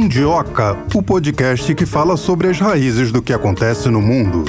Mundioca, o podcast que fala sobre as raízes do que acontece no mundo.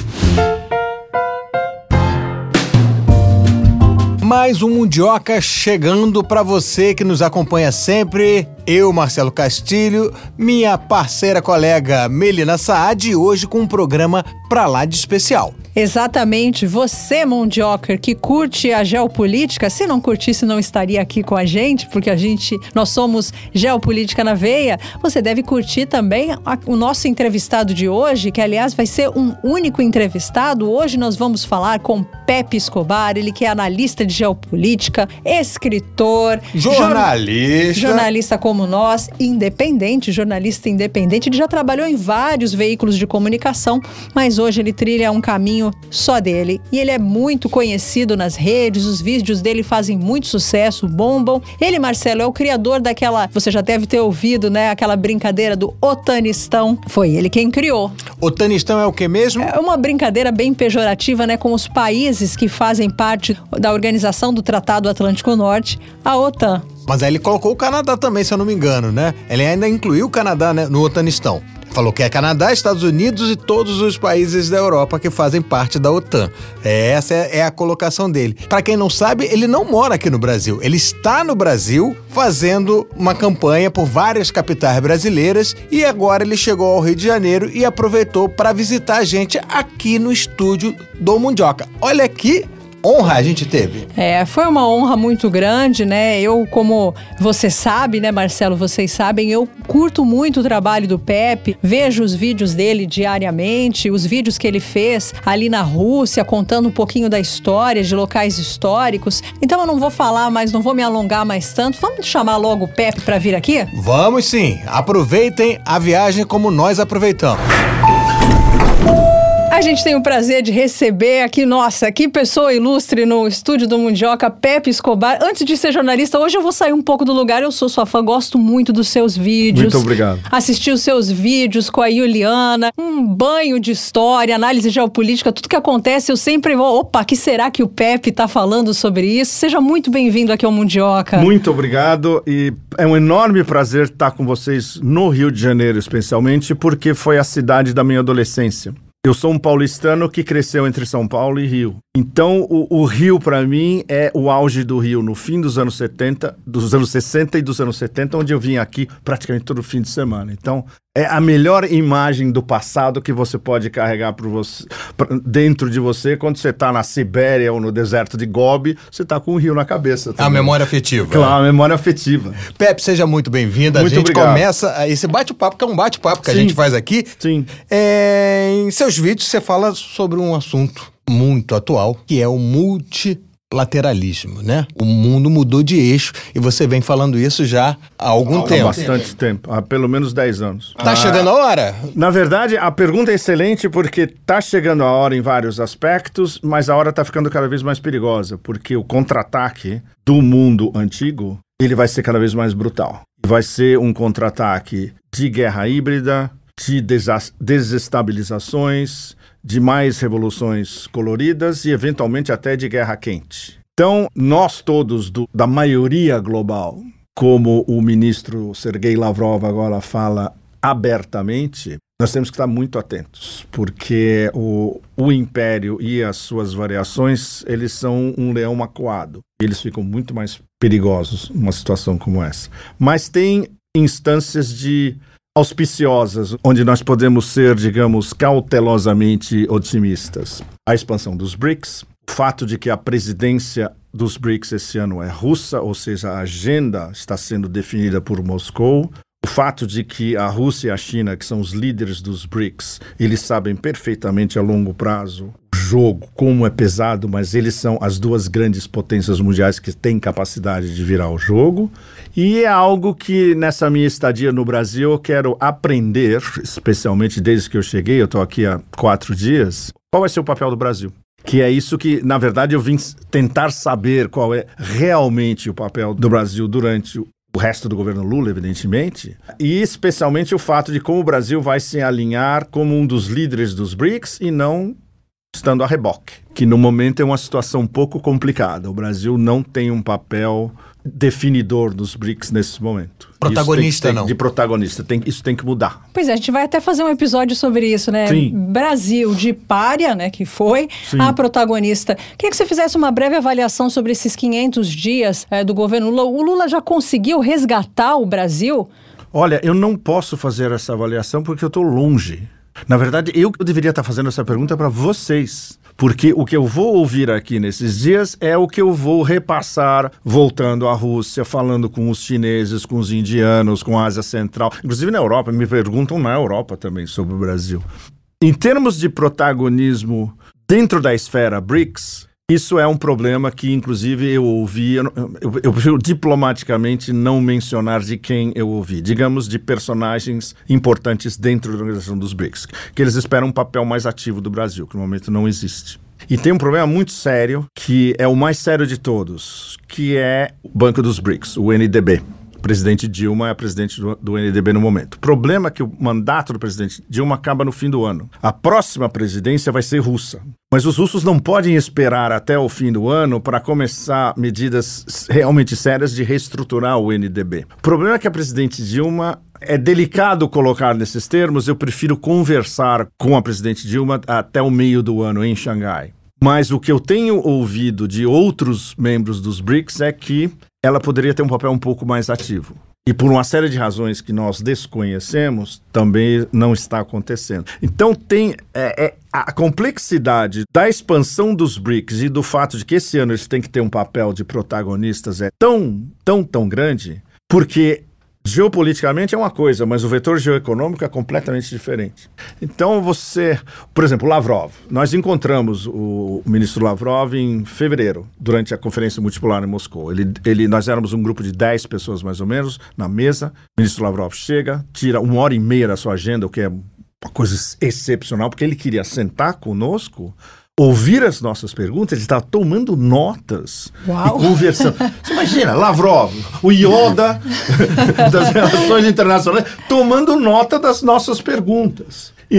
Mais um Mundioca chegando para você que nos acompanha sempre. Eu, Marcelo Castilho, minha parceira colega Melina Saad, hoje com um programa pra lá de especial. Exatamente, você, Mundioker, que curte a geopolítica, se não curtisse não estaria aqui com a gente, porque nós somos Geopolítica na Veia, você deve curtir também o nosso entrevistado de hoje, que aliás vai ser um único entrevistado. Hoje nós vamos falar com Pepe Escobar, ele que é analista de geopolítica, escritor, jornalista como nós, jornalista independente, ele já trabalhou em vários veículos de comunicação, mas hoje ele trilha um caminho só dele. E ele é muito conhecido nas redes, os vídeos dele fazem muito sucesso, bombam. Ele, Marcelo, é o criador daquela, você já deve ter ouvido, né, aquela brincadeira do Otanistão. Foi ele quem criou. Otanistão é o que mesmo? É uma brincadeira bem pejorativa, né, com os países que fazem parte da Organização do Tratado Atlântico Norte, a OTAN. Mas aí ele colocou o Canadá também, se eu não me engano, né? Ele ainda incluiu o Canadá, né, no Otanistão. Falou que é Canadá, Estados Unidos e todos os países da Europa que fazem parte da OTAN. Essa é a colocação dele. Para quem não sabe, ele não mora aqui no Brasil. Ele está no Brasil fazendo uma campanha por várias capitais brasileiras e agora ele chegou ao Rio de Janeiro e aproveitou para visitar a gente aqui no estúdio do Mundioca. Olha aqui. Honra a gente teve. Foi uma honra muito grande, né? Eu, como você sabe, né, Marcelo, vocês sabem, eu curto muito o trabalho do Pepe, vejo os vídeos dele diariamente, os vídeos que ele fez ali na Rússia, contando um pouquinho da história, de locais históricos. Então eu não vou falar mais, não vou me alongar mais tanto. Vamos chamar logo o Pepe para vir aqui? Vamos sim. Aproveitem a viagem como nós aproveitamos. A gente tem o prazer de receber aqui, nossa, que pessoa ilustre no estúdio do Mundioca, Pepe Escobar. Antes de ser jornalista, hoje eu vou sair um pouco do lugar, eu sou sua fã, gosto muito dos seus vídeos. Muito obrigado. Assisti os seus vídeos com a Juliana, um banho de história, análise geopolítica, tudo que acontece, eu sempre vou, opa, que será que o Pepe tá falando sobre isso? Seja muito bem-vindo aqui ao Mundioca. Muito obrigado e é um enorme prazer estar com vocês no Rio de Janeiro, especialmente porque foi a cidade da minha adolescência. Eu sou um paulistano que cresceu entre São Paulo e Rio. Então, o Rio, para mim, é o auge do Rio, no fim dos anos 70, dos anos 60 e dos anos 70, onde eu vim aqui praticamente todo fim de semana. Então, é a melhor imagem do passado que você pode carregar dentro de você. Quando você está na Sibéria ou no deserto de Gobi, você está com o Rio na cabeça também. A memória afetiva. Claro, a memória afetiva. Pepe, seja muito bem-vinda. Muito a gente obrigado. Começa esse bate-papo, que é um bate-papo que Sim. a gente faz aqui. Sim. Em seus vídeos você fala sobre um assunto muito atual, que é o multilateralismo, né? O mundo mudou de eixo e você vem falando isso já há algum tempo. Há bastante tempo, há pelo menos 10 anos. Tá chegando a hora? Na verdade, a pergunta é excelente porque tá chegando a hora em vários aspectos, mas a hora tá ficando cada vez mais perigosa, porque o contra-ataque do mundo antigo, ele vai ser cada vez mais brutal. Vai ser um contra-ataque de guerra híbrida, de desestabilizações, de mais revoluções coloridas e, eventualmente, até de guerra quente. Então, nós todos, da maioria global, como o ministro Sergei Lavrov agora fala abertamente, nós temos que estar muito atentos, porque o império e as suas variações, eles são um leão acuado. Eles ficam muito mais perigosos numa situação como essa. Mas tem instâncias auspiciosas, onde nós podemos ser, digamos, cautelosamente otimistas. A expansão dos BRICS, o fato de que a presidência dos BRICS esse ano é russa, ou seja, a agenda está sendo definida por Moscou, o fato de que a Rússia e a China, que são os líderes dos BRICS, eles sabem perfeitamente a longo prazo o jogo, como é pesado, mas eles são as duas grandes potências mundiais que têm capacidade de virar o jogo. E é algo que, nessa minha estadia no Brasil, eu quero aprender, especialmente desde que eu cheguei, eu estou aqui há 4 dias, qual vai ser o papel do Brasil? Que é isso que, na verdade, eu vim tentar saber qual é realmente o papel do Brasil durante o resto do governo Lula, evidentemente, e especialmente o fato de como o Brasil vai se alinhar como um dos líderes dos BRICS e não estando a reboque, que no momento é uma situação um pouco complicada. O Brasil não tem um papel definidor dos BRICS nesse momento. Protagonista, não. De protagonista. Isso tem que mudar. Pois é, a gente vai até fazer um episódio sobre isso, né? Sim. Brasil de pária, né, que foi a protagonista. Queria que você fizesse uma breve avaliação sobre esses 500 dias do governo Lula. O Lula já conseguiu resgatar o Brasil? Olha, eu não posso fazer essa avaliação porque eu estou longe. Na verdade, eu deveria estar fazendo essa pergunta para vocês. Porque o que eu vou ouvir aqui nesses dias é o que eu vou repassar voltando à Rússia, falando com os chineses, com os indianos, com a Ásia Central. Inclusive na Europa, me perguntam na Europa também sobre o Brasil. Em termos de protagonismo dentro da esfera BRICS, isso é um problema que, inclusive, eu ouvi, eu prefiro diplomaticamente não mencionar de quem eu ouvi, digamos, de personagens importantes dentro da organização dos BRICS, que eles esperam um papel mais ativo do Brasil, que no momento não existe. E tem um problema muito sério, que é o mais sério de todos, que é o Banco dos BRICS, o NDB. O presidente Dilma é a presidente do NDB no momento. O problema é que o mandato do presidente Dilma acaba no fim do ano. A próxima presidência vai ser russa. Mas os russos não podem esperar até o fim do ano para começar medidas realmente sérias de reestruturar o NDB. O problema é que a presidente Dilma... É delicado colocar nesses termos, eu prefiro conversar com a presidente Dilma até o meio do ano em Xangai. Mas o que eu tenho ouvido de outros membros dos BRICS é que ela poderia ter um papel um pouco mais ativo. E por uma série de razões que nós desconhecemos, também não está acontecendo. Então tem a complexidade da expansão dos BRICS e do fato de que esse ano eles têm que ter um papel de protagonistas é tão grande, porque... Geopoliticamente é uma coisa, mas o vetor geoeconômico é completamente diferente. Então por exemplo, Lavrov. Nós encontramos o ministro Lavrov em fevereiro, durante a conferência multipolar em Moscou. Nós éramos um grupo de 10 pessoas mais ou menos na mesa. O ministro Lavrov chega, tira 1h30 da sua agenda, o que é uma coisa excepcional, porque ele queria sentar conosco, ouvir as nossas perguntas, ele estava tomando notas. Uau. E conversando. Você imagina, Lavrov, o Yoda das relações internacionais, tomando nota das nossas perguntas. E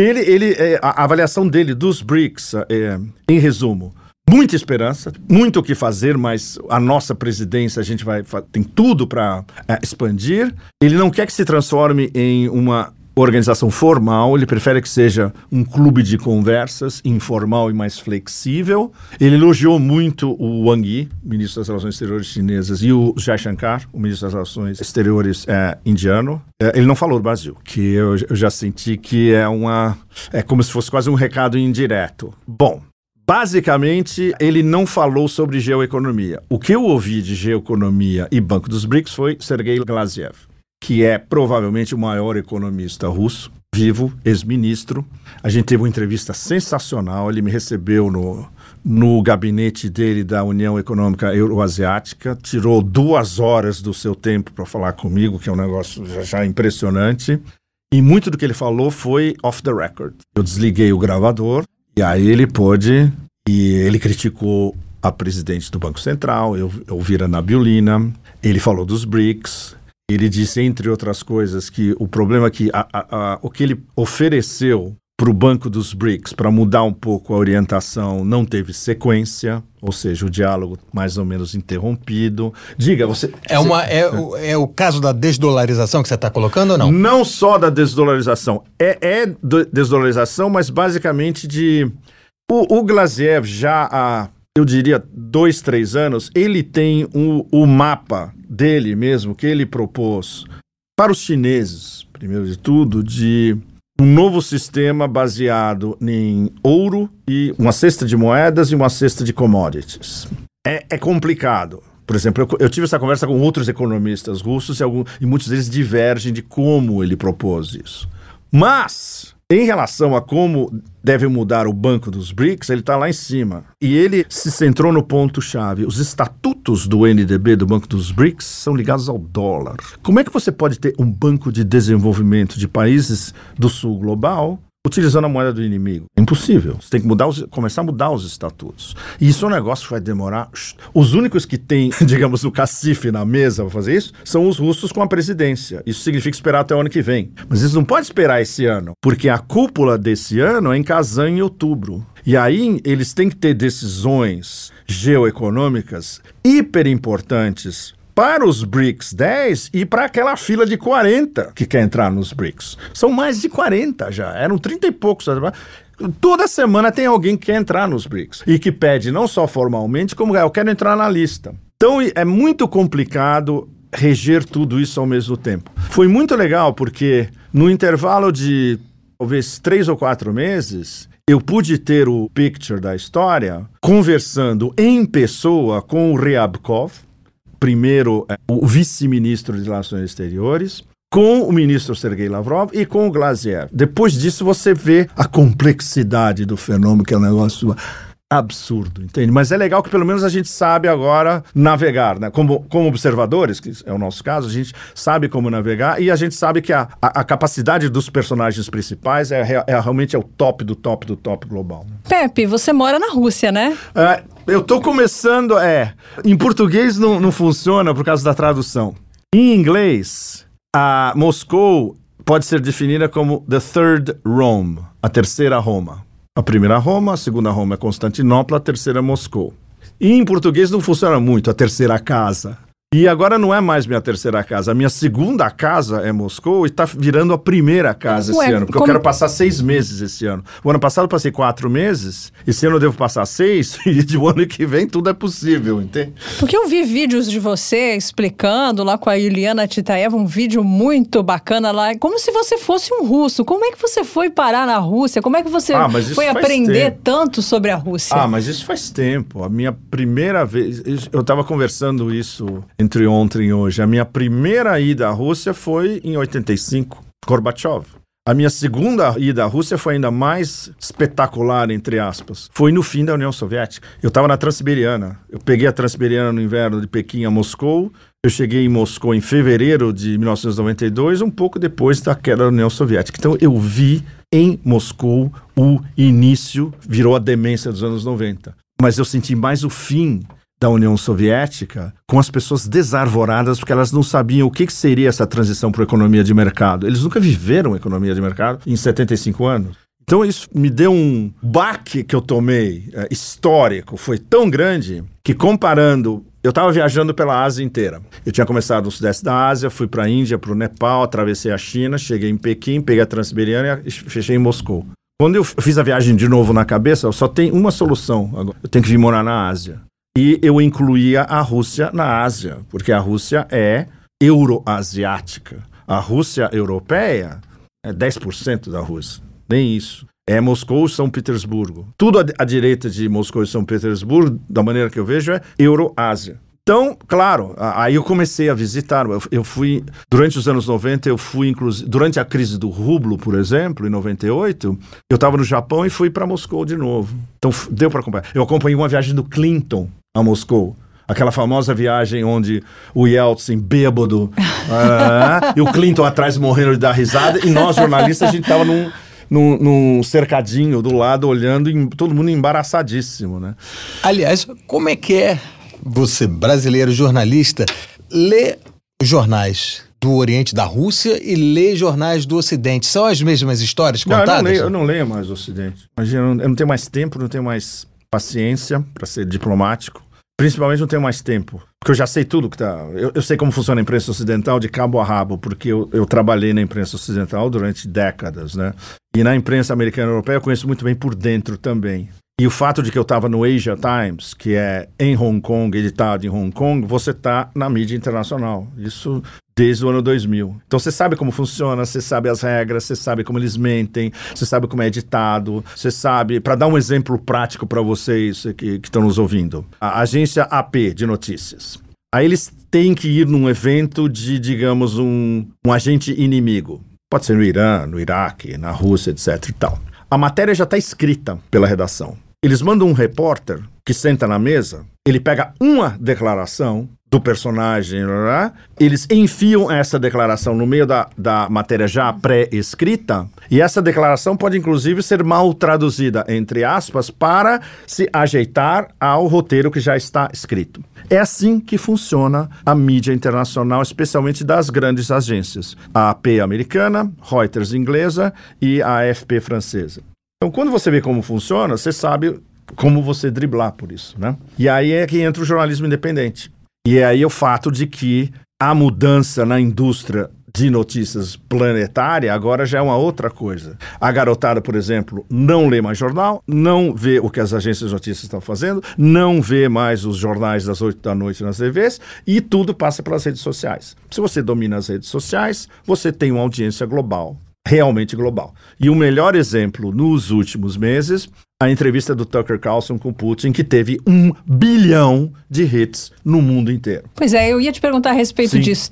a avaliação dele dos BRICS, em resumo, muita esperança, muito o que fazer, mas a nossa presidência, a gente tem tudo para expandir. Ele não quer que se transforme em uma organização formal, ele prefere que seja um clube de conversas, informal e mais flexível. Ele elogiou muito o Wang Yi, ministro das Relações Exteriores chinesas, e o Jaishankar, o ministro das Relações Exteriores indiano. Ele não falou do Brasil, que eu já senti que é como se fosse quase um recado indireto. Bom, basicamente, ele não falou sobre geoeconomia. O que eu ouvi de geoeconomia e Banco dos BRICS foi Sergei Glaziev, que é provavelmente o maior economista russo, vivo, ex-ministro. A gente teve uma entrevista sensacional, ele me recebeu no gabinete dele da União Econômica Euroasiática, tirou 2 horas do seu tempo para falar comigo, que é um negócio já impressionante. E muito do que ele falou foi off the record. Eu desliguei o gravador e aí ele pôde, e ele criticou a presidente do Banco Central, Elvira Nabiulina, ele falou dos BRICS. Ele disse, entre outras coisas, que o problema é que o que ele ofereceu para o Banco dos BRICS para mudar um pouco a orientação não teve sequência, ou seja, o diálogo mais ou menos interrompido. Diga, você... É o caso da desdolarização que você está colocando ou não? Não só da desdolarização. Desdolarização, mas basicamente O Glaziev já há, eu diria, 2, 3 anos, ele tem o mapa dele mesmo, que ele propôs para os chineses, primeiro de tudo, de um novo sistema baseado em ouro e uma cesta de moedas e uma cesta de commodities. É complicado. Por exemplo, eu tive essa conversa com outros economistas russos e muitos deles divergem de como ele propôs isso. Mas, em relação a como deve mudar o Banco dos BRICS, ele está lá em cima. E ele se centrou no ponto-chave. Os estatutos do NDB, do Banco dos BRICS, são ligados ao dólar. Como é que você pode ter um banco de desenvolvimento de países do sul global utilizando a moeda do inimigo? É impossível. Você tem que começar a mudar os estatutos. E isso é um negócio que vai demorar. Os únicos que têm, digamos, o cacife na mesa para fazer isso são os russos com a presidência. Isso significa esperar até o ano que vem. Mas eles não podem esperar esse ano, porque a cúpula desse ano é em Kazan, em outubro. E aí eles têm que ter decisões geoeconômicas hiper importantes para os BRICS 10 e para aquela fila de 40 que quer entrar nos BRICS. São mais de 40 já, eram 30 e poucos. Toda semana tem alguém que quer entrar nos BRICS e que pede não só formalmente, como eu quero entrar na lista. Então é muito complicado reger tudo isso ao mesmo tempo. Foi muito legal porque no intervalo de talvez 3 ou 4 meses, eu pude ter o picture da história conversando em pessoa com o Ryabkov, primeiro o vice-ministro de Relações Exteriores, com o ministro Sergei Lavrov e com o Glaziev. Depois disso você vê a complexidade do fenômeno, que é um negócio absurdo, entende? Mas é legal que pelo menos a gente sabe agora navegar, né? Como observadores, que é o nosso caso, a gente sabe como navegar e a gente sabe que a capacidade dos personagens principais realmente é o top do top do top global. Pepe, você mora na Rússia, né? Eu tô começando, em português não funciona por causa da tradução. Em inglês, a Moscou pode ser definida como the third Rome, a terceira Roma. A primeira Roma, a segunda Roma é Constantinopla, a terceira é Moscou. E em português não funciona muito, a terceira casa. E agora não é mais minha terceira casa, a minha segunda casa é Moscou e está virando a primeira casa esse ano, porque eu quero passar 6 meses esse ano. O ano passado eu passei 4 meses, esse ano eu devo passar 6, e de ano que vem tudo é possível, entende? Porque eu vi vídeos de você explicando lá com a Yuliana Titaeva, um vídeo muito bacana lá, como se você fosse um russo. Como é que você foi parar na Rússia? Como é que você foi aprender tanto sobre a Rússia? Mas isso faz tempo. A minha primeira vez, eu estava conversando isso entre ontem e hoje. A minha primeira ida à Rússia foi em 85, Gorbachev. A minha segunda ida à Rússia foi ainda mais espetacular, entre aspas. Foi no fim da União Soviética. Eu estava na Transiberiana. Eu peguei a Transiberiana no inverno de Pequim a Moscou. Eu cheguei em Moscou em fevereiro de 1992, um pouco depois da queda da União Soviética. Então eu vi em Moscou o início, virou a demência dos anos 90. Mas eu senti mais o fim da União Soviética, com as pessoas desarvoradas, porque elas não sabiam o que seria essa transição para a economia de mercado. Eles nunca viveram economia de mercado em 75 anos. Então isso me deu um baque que eu tomei, histórico, foi tão grande, que comparando, eu estava viajando pela Ásia inteira. Eu tinha começado no sudeste da Ásia, fui para a Índia, para o Nepal, atravessei a China, cheguei em Pequim, peguei a Transiberiana e fechei em Moscou. Quando eu fiz a viagem de novo na cabeça, eu só tenho uma solução agora. Eu tenho que vir morar na Ásia. E eu incluía a Rússia na Ásia, porque a Rússia é euroasiática. A Rússia europeia é 10% da Rússia, nem isso. É Moscou e São Petersburgo. Tudo à direita de Moscou e São Petersburgo, da maneira que eu vejo, é Euroásia. Então, claro, aí eu comecei a visitar. Eu fui, durante os anos 90, eu fui, inclusive, durante a crise do rublo, por exemplo, em 98, eu estava no Japão e fui para Moscou de novo. Então, deu para acompanhar. Eu acompanhei uma viagem do Clinton a Moscou. Aquela famosa viagem onde o Yeltsin, bêbado, e o Clinton atrás morrendo de dar risada, e nós, jornalistas, a gente estava num cercadinho do lado, olhando, todo mundo embaraçadíssimo, né? Aliás, como é que é você, brasileiro jornalista, lê jornais do Oriente, da Rússia, e lê jornais do Ocidente? São as mesmas histórias contadas? Eu não leio mais o Ocidente. Imagina, eu não tenho mais tempo, não tenho mais paciência para ser diplomático. Principalmente não tenho mais tempo, porque eu já sei tudo que tá... Eu sei como funciona a imprensa ocidental de cabo a rabo, porque eu trabalhei na imprensa ocidental durante décadas, né? E na imprensa americana e europeia eu conheço muito bem por dentro também. E o fato de que eu estava no Asia Times, que é em Hong Kong, editado em Hong Kong, você está na mídia internacional. Isso desde o ano 2000. Então você sabe como funciona, você sabe as regras, você sabe como eles mentem, você sabe como é editado, você sabe... Para dar um exemplo prático para vocês que estão nos ouvindo. A agência AP de notícias. Aí eles têm que ir num evento de, digamos, um agente inimigo. Pode ser no Irã, no Iraque, na Rússia, etc. e tal. A matéria já está escrita pela redação. Eles mandam um repórter que senta na mesa, ele pega uma declaração do personagem, eles enfiam essa declaração no meio da matéria já pré-escrita, e essa declaração pode inclusive ser mal traduzida, entre aspas, para se ajeitar ao roteiro que já está escrito. É assim que funciona a mídia internacional, especialmente das grandes agências. A AP americana, Reuters inglesa e a AFP francesa. Então, quando você vê como funciona, você sabe como você driblar por isso, né? E aí é que entra o jornalismo independente. E é aí o fato de que a mudança na indústria de notícias planetária agora já é uma outra coisa. A garotada, por exemplo, não lê mais jornal, não vê o que as agências de notícias estão fazendo, não vê mais os jornais das 8 da noite nas TVs e tudo passa pelas redes sociais. Se você domina as redes sociais, você tem uma audiência global, realmente global. E o melhor exemplo nos últimos meses, a entrevista do Tucker Carlson com Putin, que teve 1 bilhão de hits no mundo inteiro. Pois é, eu ia te perguntar a respeito disso.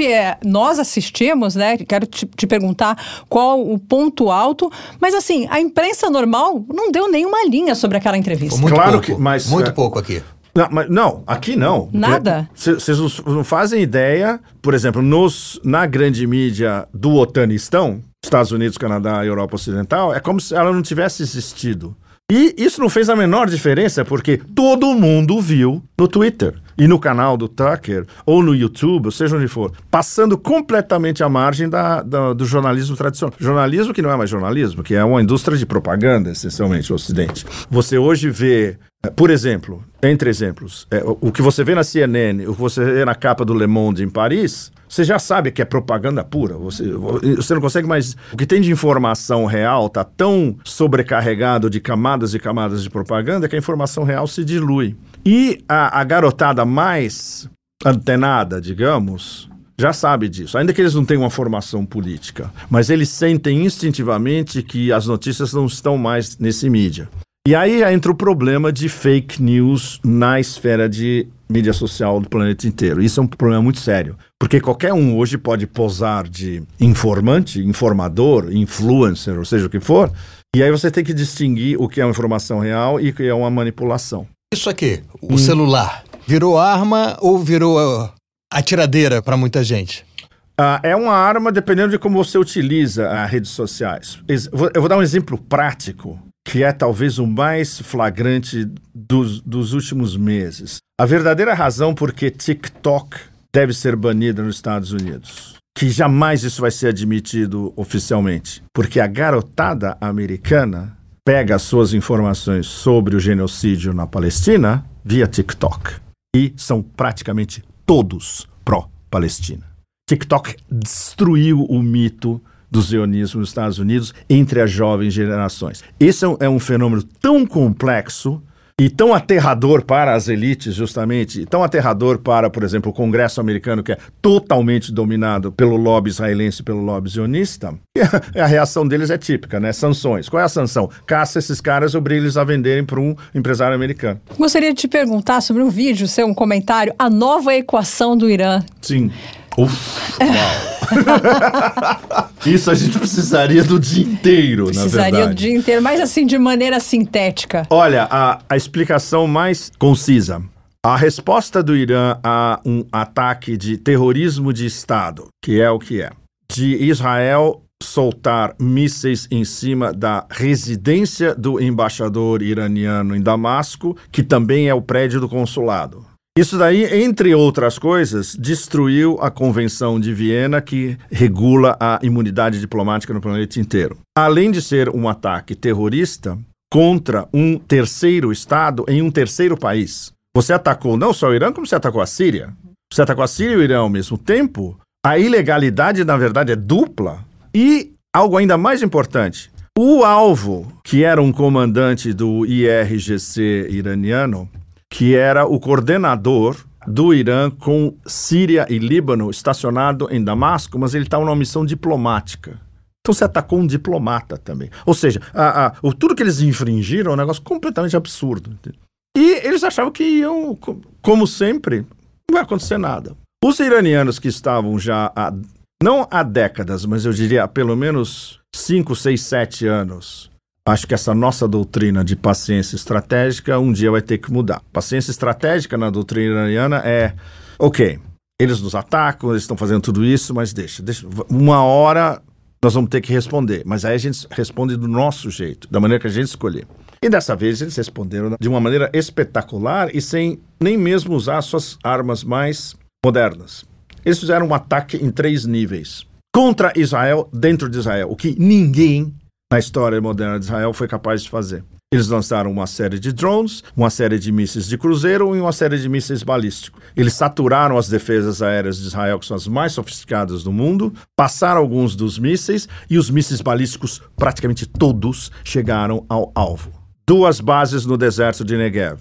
Nós assistimos, né? Quero te perguntar qual o ponto alto, mas assim, a imprensa normal não deu nenhuma linha sobre aquela entrevista. Muito Claro pouco, que, mas muito pouco aqui. Não, aqui não. Nada? Vocês não fazem ideia, por exemplo, na grande mídia do Otanistão, Estados Unidos, Canadá e Europa Ocidental, é como se ela não tivesse existido. E isso não fez a menor diferença, porque todo mundo viu no Twitter e no canal do Tucker, ou no YouTube, ou seja onde for, passando completamente à margem do jornalismo tradicional. Jornalismo que não é mais jornalismo, que é uma indústria de propaganda, essencialmente, no Ocidente. Você hoje vê, por exemplo, entre exemplos, o que você vê na CNN, o que você vê na capa do Le Monde em Paris, você já sabe que é propaganda pura. Você não consegue mais... O que tem de informação real está tão sobrecarregado de camadas e camadas de propaganda que a informação real se dilui. E a garotada mais antenada, digamos, já sabe disso. Ainda que eles não tenham uma formação política. Mas eles sentem instintivamente que as notícias não estão mais nesse mídia. E aí entra o problema de fake news na esfera de mídia social do planeta inteiro. Isso é um problema muito sério, porque qualquer um hoje pode posar de informante, informador, influencer, ou seja o que for, e aí você tem que distinguir o que é uma informação real e o que é uma manipulação. Isso aqui, o celular, virou arma ou virou atiradeira para muita gente? É uma arma dependendo de como você utiliza as redes sociais. Eu vou dar um exemplo prático, que é talvez o mais flagrante dos últimos meses. A verdadeira razão por que TikTok deve ser banida nos Estados Unidos, que jamais isso vai ser admitido oficialmente, porque a garotada americana pega as suas informações sobre o genocídio na Palestina via TikTok. E são praticamente todos pró-Palestina. TikTok destruiu o mito do zionismo nos Estados Unidos entre as jovens gerações. Esse é um fenômeno tão complexo e tão aterrador para as elites, justamente, e tão aterrador para, por exemplo, o Congresso americano, que é totalmente dominado pelo lobby israelense e pelo lobby zionista. E a reação deles é típica, né? Sanções. Qual é a sanção? Caça esses caras e obriga eles a venderem para um empresário americano. Gostaria de te perguntar sobre um vídeo, um comentário, a nova equação do Irã. Sim. Uau. Isso a gente precisaria do dia inteiro, na verdade. Precisaria do dia inteiro, mas assim, de maneira sintética. Olha, a explicação mais concisa. A resposta do Irã a um ataque de terrorismo de Estado, que é o que é, de Israel soltar mísseis em cima da residência do embaixador iraniano em Damasco, que também é o prédio do consulado. Isso daí, entre outras coisas, destruiu a Convenção de Viena, que regula a imunidade diplomática no planeta inteiro. Além de ser um ataque terrorista contra um terceiro Estado em um terceiro país. Você atacou não só o Irã, como você atacou a Síria. Você atacou a Síria e o Irã ao mesmo tempo. A ilegalidade, na verdade, é dupla. E algo ainda mais importante, o alvo, que era um comandante do IRGC iraniano, que era o coordenador do Irã com Síria e Líbano estacionado em Damasco, mas ele estava numa missão diplomática. Então você atacou um diplomata também. Ou seja, tudo que eles infringiram é um negócio completamente absurdo. E eles achavam que iam, como sempre, não vai acontecer nada. Os iranianos que estavam já, não há décadas, mas eu diria há pelo menos 5, 6, 7 anos, acho que essa nossa doutrina de paciência estratégica um dia vai ter que mudar. Paciência estratégica na doutrina iraniana é, ok, eles nos atacam, eles estão fazendo tudo isso, mas deixa. Uma hora nós vamos ter que responder. Mas aí a gente responde do nosso jeito, da maneira que a gente escolher. E dessa vez eles responderam de uma maneira espetacular e sem nem mesmo usar as suas armas mais modernas. Eles fizeram um ataque em 3 níveis. Contra Israel, dentro de Israel, o que ninguém na história moderna de Israel foi capaz de fazer. Eles lançaram uma série de drones, uma série de mísseis de cruzeiro e uma série de mísseis balísticos. Eles saturaram as defesas aéreas de Israel, que são as mais sofisticadas do mundo, passaram alguns dos mísseis e os mísseis balísticos, praticamente todos, chegaram ao alvo. 2 bases no deserto de Negev.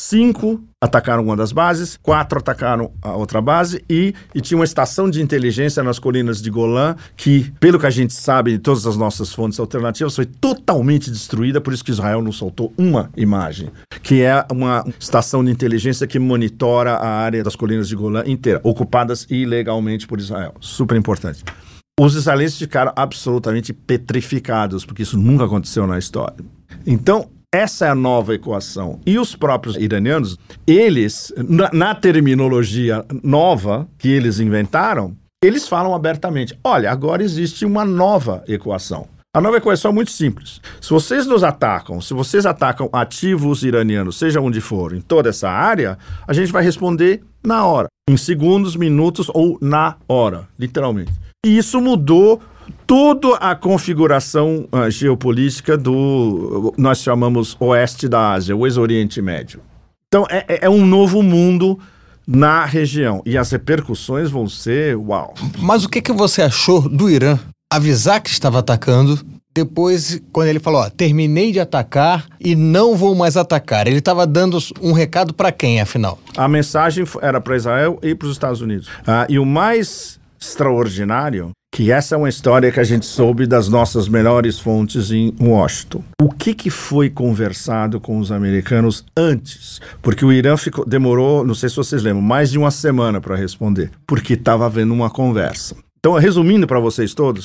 5 atacaram uma das bases, 4 atacaram a outra base e tinha uma estação de inteligência nas colinas de Golã que, pelo que a gente sabe de todas as nossas fontes alternativas, foi totalmente destruída, por isso que Israel não soltou uma imagem, que é uma estação de inteligência que monitora a área das colinas de Golã inteira, ocupadas ilegalmente por Israel. Super importante. Os israelenses ficaram absolutamente petrificados, porque isso nunca aconteceu na história. Então, essa é a nova equação. E os próprios iranianos, eles, na terminologia nova que eles inventaram, eles falam abertamente, olha, agora existe uma nova equação. A nova equação é muito simples. Se vocês nos atacam, se vocês atacam ativos iranianos, seja onde for, em toda essa área, a gente vai responder na hora, em segundos, minutos ou na hora, literalmente. E isso mudou toda a configuração geopolítica do, nós chamamos Oeste da Ásia, o ex-Oriente Médio. Então, é um novo mundo na região. E as repercussões vão ser uau. Mas o que você achou do Irã avisar que estava atacando, depois, quando ele falou, terminei de atacar e não vou mais atacar? Ele estava dando um recado para quem, afinal? A mensagem era para Israel e para os Estados Unidos. E o mais extraordinário, que essa é uma história que a gente soube das nossas melhores fontes em Washington. O que foi conversado com os americanos antes? Porque o Irã demorou, não sei se vocês lembram, mais de uma semana para responder, porque estava havendo uma conversa. Então, resumindo para vocês todos,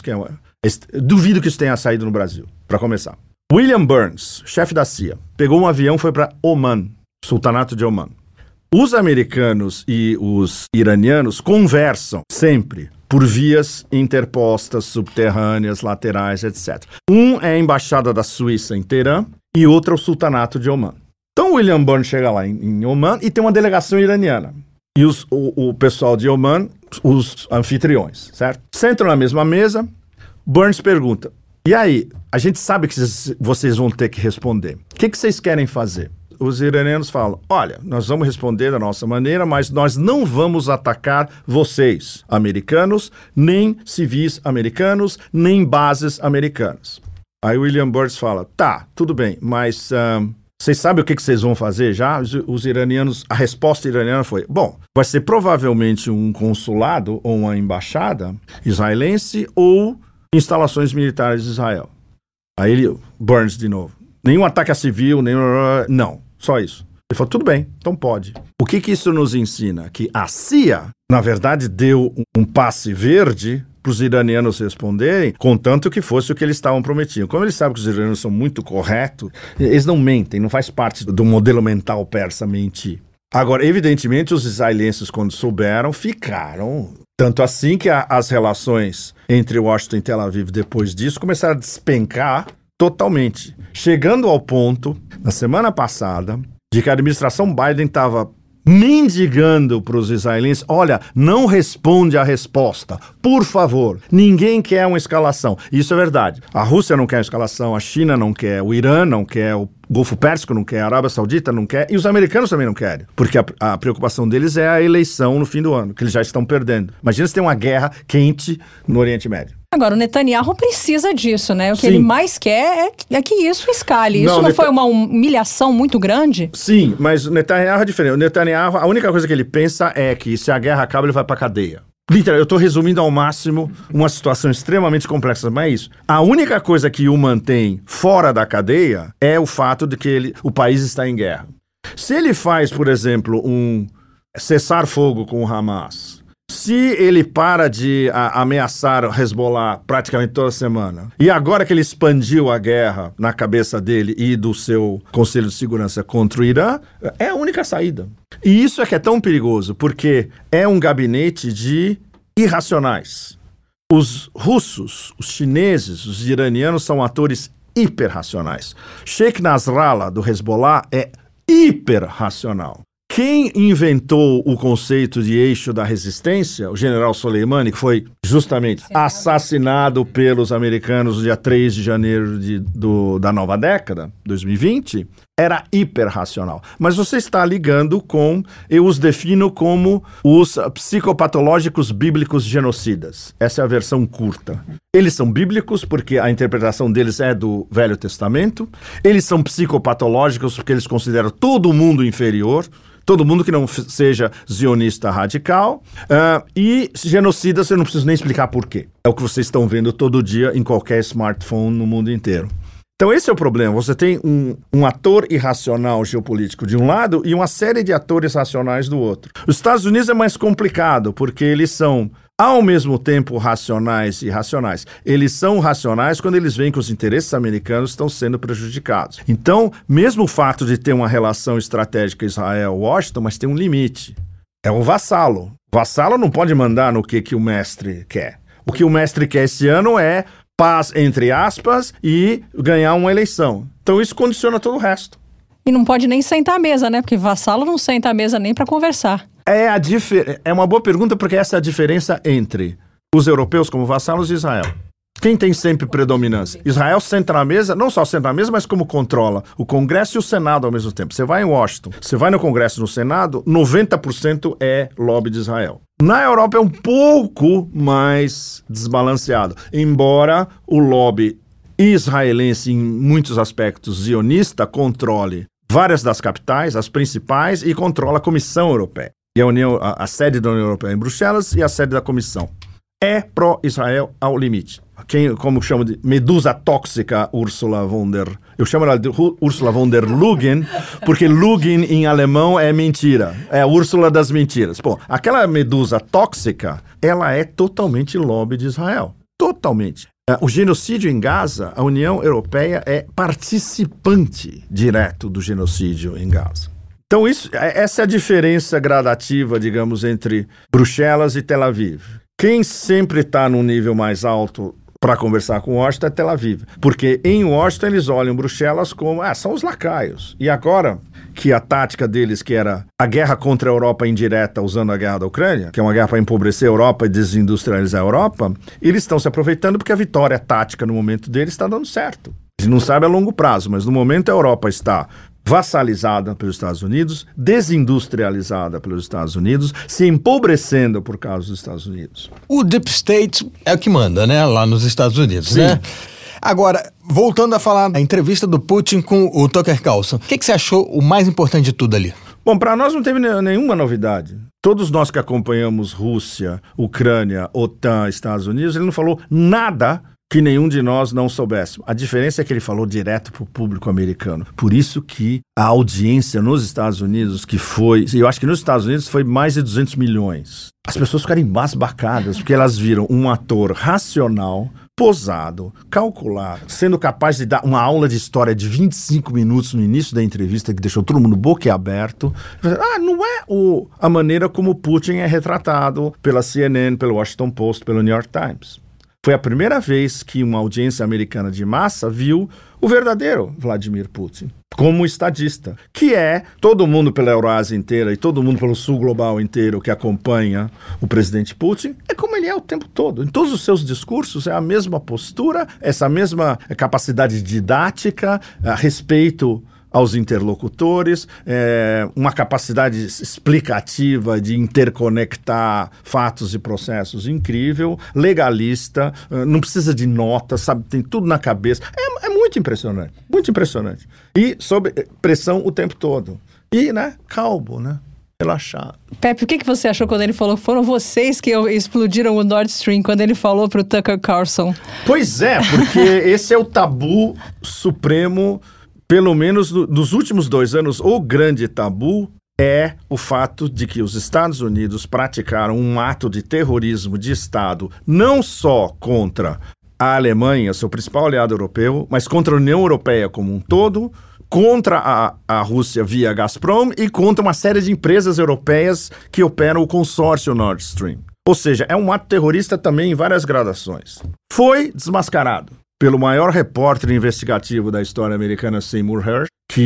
duvido que isso tenha saído no Brasil, para começar. William Burns, chefe da CIA, pegou um avião e foi para Oman, Sultanato de Oman. Os americanos e os iranianos conversam sempre por vias interpostas, subterrâneas, laterais, etc. Um é a embaixada da Suíça em Teherã e outro é o Sultanato de Oman. Então William Burns chega lá em Oman e tem uma delegação iraniana. E o pessoal de Oman, os anfitriões, certo? Sentam na mesma mesa, Burns pergunta, e aí, a gente sabe que vocês vão ter que responder. O que vocês querem fazer? Os iranianos falam, olha, nós vamos responder da nossa maneira, mas nós não vamos atacar vocês, americanos, nem civis americanos, nem bases americanas. Aí William Burns fala, tá, tudo bem, mas vocês sabem o que vocês vão fazer já? Os iranianos, a resposta iraniana foi, bom, vai ser provavelmente um consulado ou uma embaixada israelense ou instalações militares de Israel. Aí ele, Burns de novo, nenhum ataque a civil, não. Só isso. Ele falou, tudo bem, então pode. O que isso nos ensina? Que a CIA, na verdade, deu um passe verde para os iranianos responderem, contanto que fosse o que eles estavam prometendo. Como eles sabem que os iranianos são muito corretos, eles não mentem, não faz parte do modelo mental persa mentir. Agora, evidentemente, os israelenses, quando souberam, ficaram... Tanto assim que as relações entre Washington e Tel Aviv, depois disso, começaram a despencar totalmente. Chegando ao ponto, na semana passada, de que a administração Biden estava mendigando para os israelenses, olha, não responde a resposta, por favor, ninguém quer uma escalação. Isso é verdade. A Rússia não quer escalação, a China não quer, o Irã não quer, o Golfo Pérsico não quer, a Arábia Saudita não quer, e os americanos também não querem, porque a preocupação deles é a eleição no fim do ano, que eles já estão perdendo. Imagina se tem uma guerra quente no Oriente Médio. Agora, o Netanyahu precisa disso, né? O que Sim. ele mais quer é que isso escale. Isso não foi uma humilhação muito grande? Sim, mas o Netanyahu é diferente. O Netanyahu, a única coisa que ele pensa é que se a guerra acaba, ele vai pra cadeia. Literal, eu estou resumindo ao máximo uma situação extremamente complexa, mas é isso. A única coisa que o mantém fora da cadeia é o fato de que o país está em guerra. Se ele faz, por exemplo, um cessar-fogo com o Hamas, se ele para de ameaçar o Hezbollah praticamente toda semana, e agora que ele expandiu a guerra na cabeça dele e do seu Conselho de Segurança contra o Irã, é a única saída. E isso é que é tão perigoso, porque é um gabinete de irracionais. Os russos, os chineses, os iranianos são atores hiperracionais. Sheikh Nasrallah, do Hezbollah, é hiperracional. Quem inventou o conceito de eixo da resistência, o general Soleimani, que foi justamente assassinado pelos americanos no dia 3 de janeiro da nova década, 2020, era hiperracional. Mas você está ligando com, eu os defino como os psicopatológicos bíblicos genocidas. Essa é a versão curta. Eles são bíblicos porque a interpretação deles é do Velho Testamento. Eles são psicopatológicos porque eles consideram todo mundo inferior, todo mundo que não seja zionista radical, e genocidas eu não preciso nem explicar por quê. É o que vocês estão vendo todo dia em qualquer smartphone no mundo inteiro. Então esse é o problema, você tem um ator irracional geopolítico de um lado e uma série de atores racionais do outro. Os Estados Unidos é mais complicado, porque eles são ao mesmo tempo racionais e irracionais. Eles são racionais quando eles veem que os interesses americanos estão sendo prejudicados. Então, mesmo o fato de ter uma relação estratégica Israel-Washington, mas tem um limite. É um vassalo. O vassalo não pode mandar no que o mestre quer. O que o mestre quer esse ano é paz, entre aspas, e ganhar uma eleição. Então isso condiciona todo o resto. E não pode nem sentar à mesa, né? Porque vassalo não senta à mesa nem para conversar. É uma boa pergunta, porque essa é a diferença entre os europeus como vassalos e Israel. Quem tem sempre predominância? Israel senta na mesa, não só senta na mesa, mas como controla o Congresso e o Senado ao mesmo tempo. Você vai em Washington, você vai no Congresso e no Senado, 90% é lobby de Israel. Na Europa é um pouco mais desbalanceado, embora o lobby israelense, em muitos aspectos zionista, controle várias das capitais, as principais, e controla a Comissão Europeia. E a sede da União Europeia é em Bruxelas e a sede da Comissão. É pró-Israel ao limite. Como chamo de medusa tóxica, Ursula von der... Eu chamo ela de Ursula von der Lugen, porque Lugen em alemão é mentira. É a Úrsula das mentiras. Bom, aquela medusa tóxica, ela é totalmente lobby de Israel. Totalmente. O genocídio em Gaza, a União Europeia é participante direto do genocídio em Gaza. Então essa é a diferença gradativa, digamos, entre Bruxelas e Tel Aviv. Quem sempre está num nível mais alto para conversar com Washington é Tel Aviv. Porque em Washington eles olham Bruxelas como, são os lacaios. E agora que a tática deles, que era a guerra contra a Europa indireta usando a guerra da Ucrânia, que é uma guerra para empobrecer a Europa e desindustrializar a Europa, eles estão se aproveitando porque a vitória tática no momento deles está dando certo. A gente não sabe a longo prazo, mas no momento a Europa está vassalizada pelos Estados Unidos, desindustrializada pelos Estados Unidos, se empobrecendo por causa dos Estados Unidos. O Deep State é o que manda, né? Lá nos Estados Unidos, Sim. Né? Agora, voltando a falar da entrevista do Putin com o Tucker Carlson, o que você achou o mais importante de tudo ali? Bom, para nós não teve nenhuma novidade. Todos nós que acompanhamos Rússia, Ucrânia, OTAN, Estados Unidos, ele não falou nada que nenhum de nós não soubesse. A diferença é que ele falou direto para o público americano. Por isso que a audiência nos Estados Unidos, que foi... Eu acho que nos Estados Unidos foi mais de 200 milhões. As pessoas ficaram embasbacadas, porque elas viram um ator racional, posado, calculado, sendo capaz de dar uma aula de história de 25 minutos no início da entrevista, que deixou todo mundo boquiaberto. Não é a maneira como Putin é retratado pela CNN, pelo Washington Post, pelo New York Times. Foi a primeira vez que uma audiência americana de massa viu o verdadeiro Vladimir Putin como estadista, que é todo mundo pela Eurásia inteira e todo mundo pelo sul global inteiro que acompanha o presidente Putin, é como ele é o tempo todo. Em todos os seus discursos é a mesma postura, essa mesma capacidade didática, respeito aos interlocutores, uma capacidade explicativa de interconectar fatos e processos incrível, legalista, não precisa de nota, sabe, tem tudo na cabeça. É muito impressionante, muito impressionante. E sob pressão o tempo todo. E, calmo, relaxado. Pepe, o que você achou quando ele falou que foram vocês que explodiram o Nord Stream, quando ele falou pro Tucker Carlson? Pois é, porque esse é o tabu supremo. Pelo menos nos últimos 2 anos, o grande tabu é o fato de que os Estados Unidos praticaram um ato de terrorismo de Estado, não só contra a Alemanha, seu principal aliado europeu, mas contra a União Europeia como um todo, contra a Rússia via Gazprom e contra uma série de empresas europeias que operam o consórcio Nord Stream. Ou seja, é um ato terrorista também em várias gradações. Foi desmascarado pelo maior repórter investigativo da história americana, Seymour Hersh, que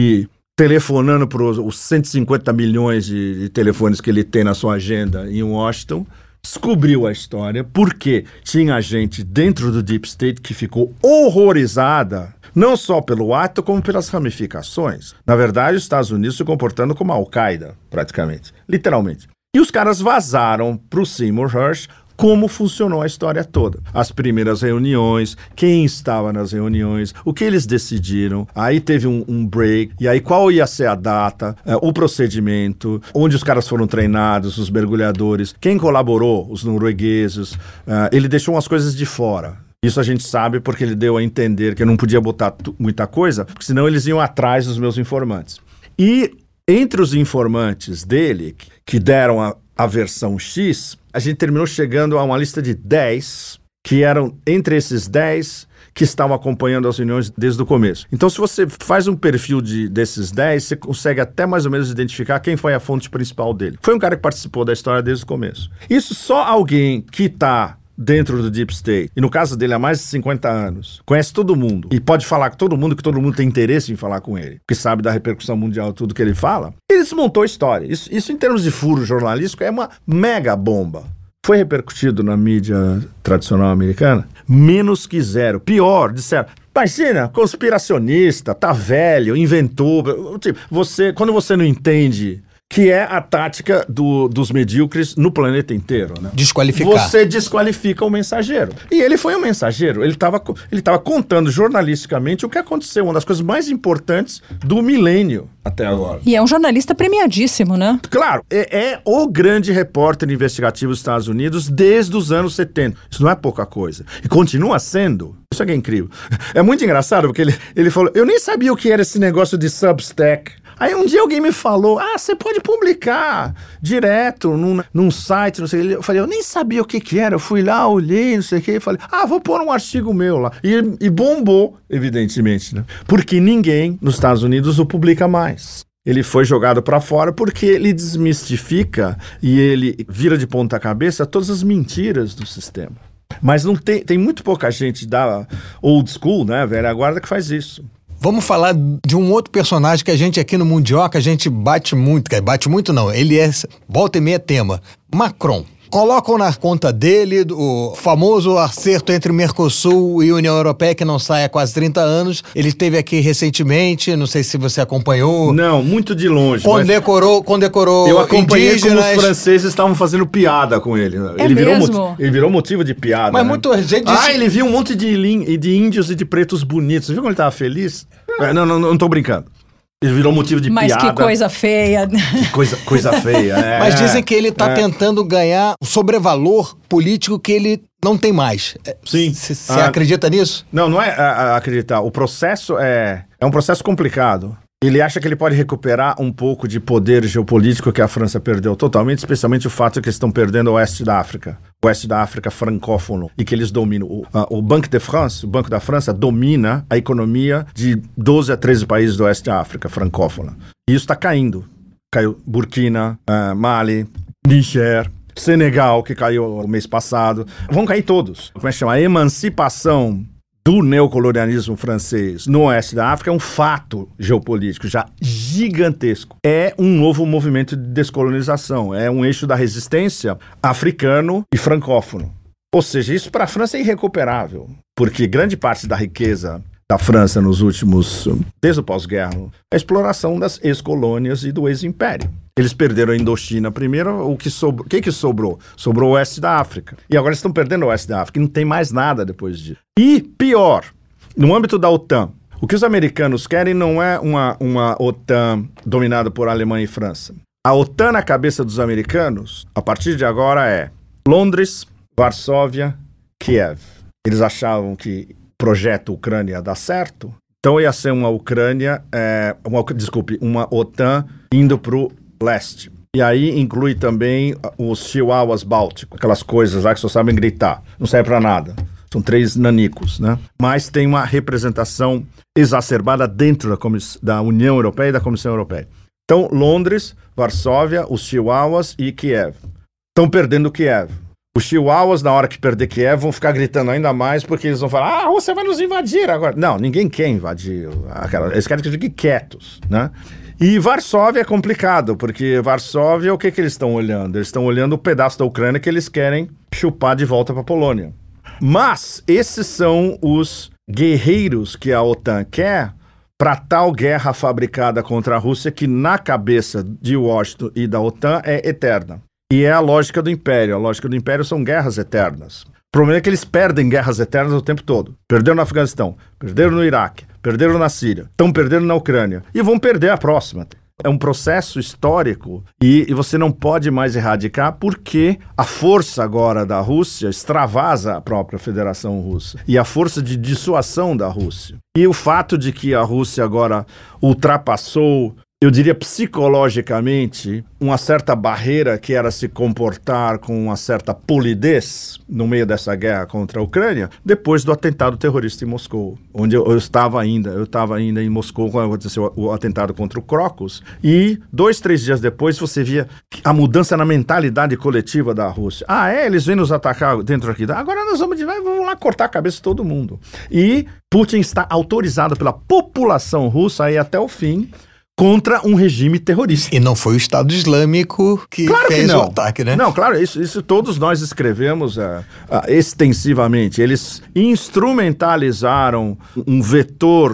telefonando para os 150 milhões de telefones que ele tem na sua agenda em Washington, descobriu a história, porque tinha gente dentro do Deep State que ficou horrorizada, não só pelo ato, como pelas ramificações. Na verdade, os Estados Unidos se comportando como a Al-Qaeda, praticamente, literalmente. E os caras vazaram para o Seymour Hersh como funcionou a história toda. As primeiras reuniões, quem estava nas reuniões, o que eles decidiram, aí teve um break, e aí qual ia ser a data, o procedimento, onde os caras foram treinados, os mergulhadores, quem colaborou, os noruegueses, ele deixou umas coisas de fora. Isso a gente sabe porque ele deu a entender que eu não podia botar muita coisa, porque senão eles iam atrás dos meus informantes. E entre os informantes dele, que deram a versão X, a gente terminou chegando a uma lista de 10, que eram entre esses 10 que estavam acompanhando as reuniões desde o começo. Então, se você faz um perfil desses 10, você consegue até mais ou menos identificar quem foi a fonte principal dele. Foi um cara que participou da história desde o começo. Isso só alguém que está dentro do Deep State, e no caso dele há mais de 50 anos, conhece todo mundo, e pode falar com todo mundo, que todo mundo tem interesse em falar com ele, porque sabe da repercussão mundial, tudo que ele fala, ele desmontou a história. Isso em termos de furo jornalístico, é uma mega bomba. Foi repercutido na mídia tradicional americana? Menos que zero. Pior, disseram, imagina, conspiracionista, tá velho, inventou. Tipo, quando você não entende, que é a tática dos medíocres no planeta inteiro, né? Desqualificar. Você desqualifica o mensageiro. E ele foi um mensageiro. Ele estava contando jornalisticamente o que aconteceu, uma das coisas mais importantes do milênio até agora. E é um jornalista premiadíssimo, né? Claro, é o grande repórter investigativo dos Estados Unidos desde os anos 70. Isso não é pouca coisa. E continua sendo. Isso é incrível. É muito engraçado, porque ele falou, eu nem sabia o que era esse negócio de Substack. Aí um dia alguém me falou, você pode publicar direto num site, não sei o que. Eu falei, eu nem sabia o que era. Eu fui lá, olhei, não sei o que, e falei, vou pôr um artigo meu lá. E bombou, evidentemente, né? Porque ninguém nos Estados Unidos o publica mais. Ele foi jogado para fora porque ele desmistifica e ele vira de ponta cabeça todas as mentiras do sistema. Mas não tem muito pouca gente da old school, né, velha guarda, que faz isso. Vamos falar de um outro personagem que a gente aqui no Mundioca, a gente bate muito não, ele volta e meia tema, Macron. Colocam na conta dele o famoso acerto entre Mercosul e União Europeia, que não sai há quase 30 anos. Ele esteve aqui recentemente, não sei se você acompanhou. Não, muito de longe. Condecorou eu acompanhei indígenas. Como os franceses estavam fazendo piada com ele. Ele virou motivo de piada. Mas né? muita gente disse... ele viu um monte de índios e de pretos bonitos. Você viu como ele estava feliz? Não tô brincando. Ele virou motivo de piada. Mas que coisa feia. Que coisa feia. Mas dizem que ele está tentando ganhar o sobrevalor político que ele não tem mais. Sim. Você acredita nisso? Não é acreditar. O processo é um processo complicado. Ele acha que ele pode recuperar um pouco de poder geopolítico que a França perdeu totalmente, especialmente o fato de que eles estão perdendo o Oeste da África francófono, e que eles dominam. O Banque de France, o Banco da França, domina a economia de 12 a 13 países do Oeste da África francófona. E isso está caindo. Caiu Burkina, Mali, Níger, Senegal, que caiu o mês passado. Vão cair todos. Como é que chama? A emancipação do neocolonialismo francês no oeste da África é um fato geopolítico já gigantesco. É um novo movimento de descolonização, é um eixo da resistência africano e francófono. Ou seja, isso para a França é irrecuperável, porque grande parte da riqueza da França nos últimos, desde o pós-guerra, é a exploração das ex-colônias e do ex-império. Eles perderam a Indochina primeiro, o que sobrou? Sobrou o oeste da África. E agora estão perdendo o oeste da África, e não tem mais nada depois disso. E, pior, no âmbito da OTAN, o que os americanos querem não é uma OTAN dominada por Alemanha e França. A OTAN na cabeça dos americanos, a partir de agora, é Londres, Varsóvia, Kiev. Eles achavam que o projeto Ucrânia ia dar certo, então ia ser uma OTAN indo para o leste. E aí inclui também os chihuahuas bálticos, aquelas coisas lá que só sabem gritar, não serve para nada. São 3 nanicos, né? Mas tem uma representação exacerbada dentro da União Europeia e da Comissão Europeia. Então, Londres, Varsóvia, os chihuahuas e Kiev. Estão perdendo Kiev. Os chihuahuas, na hora que perder Kiev, vão ficar gritando ainda mais, porque eles vão falar, você vai nos invadir agora. Não, ninguém quer invadir. Eles querem que fiquem quietos, né? E Varsóvia é complicado, porque Varsóvia, o que eles estão olhando? Eles estão olhando o pedaço da Ucrânia que eles querem chupar de volta para a Polônia. Mas esses são os guerreiros que a OTAN quer para tal guerra fabricada contra a Rússia, que na cabeça de Washington e da OTAN é eterna. E é a lógica do Império. A lógica do Império são guerras eternas. O problema é que eles perdem guerras eternas o tempo todo. Perderam no Afeganistão, perderam no Iraque, perderam na Síria, estão perdendo na Ucrânia e vão perder a próxima. É um processo histórico e você não pode mais erradicar porque a força agora da Rússia extravasa a própria Federação Russa e a força de dissuasão da Rússia. E o fato de que a Rússia agora ultrapassou, eu diria psicologicamente, uma certa barreira que era se comportar com uma certa polidez no meio dessa guerra contra a Ucrânia, depois do atentado terrorista em Moscou, onde eu estava ainda em Moscou quando aconteceu o atentado contra o Crocus, e 2-3 dias depois você via a mudança na mentalidade coletiva da Rússia. Eles vêm nos atacar dentro aqui, agora nós vamos lá cortar a cabeça de todo mundo. E Putin está autorizado pela população russa a ir até o fim contra um regime terrorista. E não foi o Estado Islâmico que fez o ataque, né? Não, claro, isso todos nós escrevemos extensivamente. Eles instrumentalizaram um vetor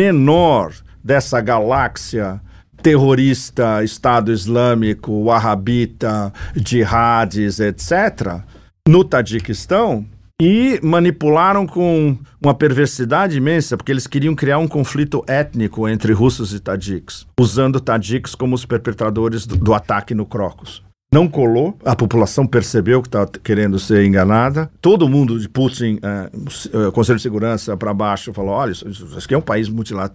menor dessa galáxia terrorista, Estado Islâmico, Wahhabita, jihadis, etc., no Tajiquistão, e manipularam com uma perversidade imensa, porque eles queriam criar um conflito étnico entre russos e tajiques, usando tajiques como os perpetradores do ataque no Crocus. Não colou, a população percebeu que estava querendo ser enganada. Todo mundo de Putin, Conselho de Segurança para baixo, falou, olha, isso aqui é um país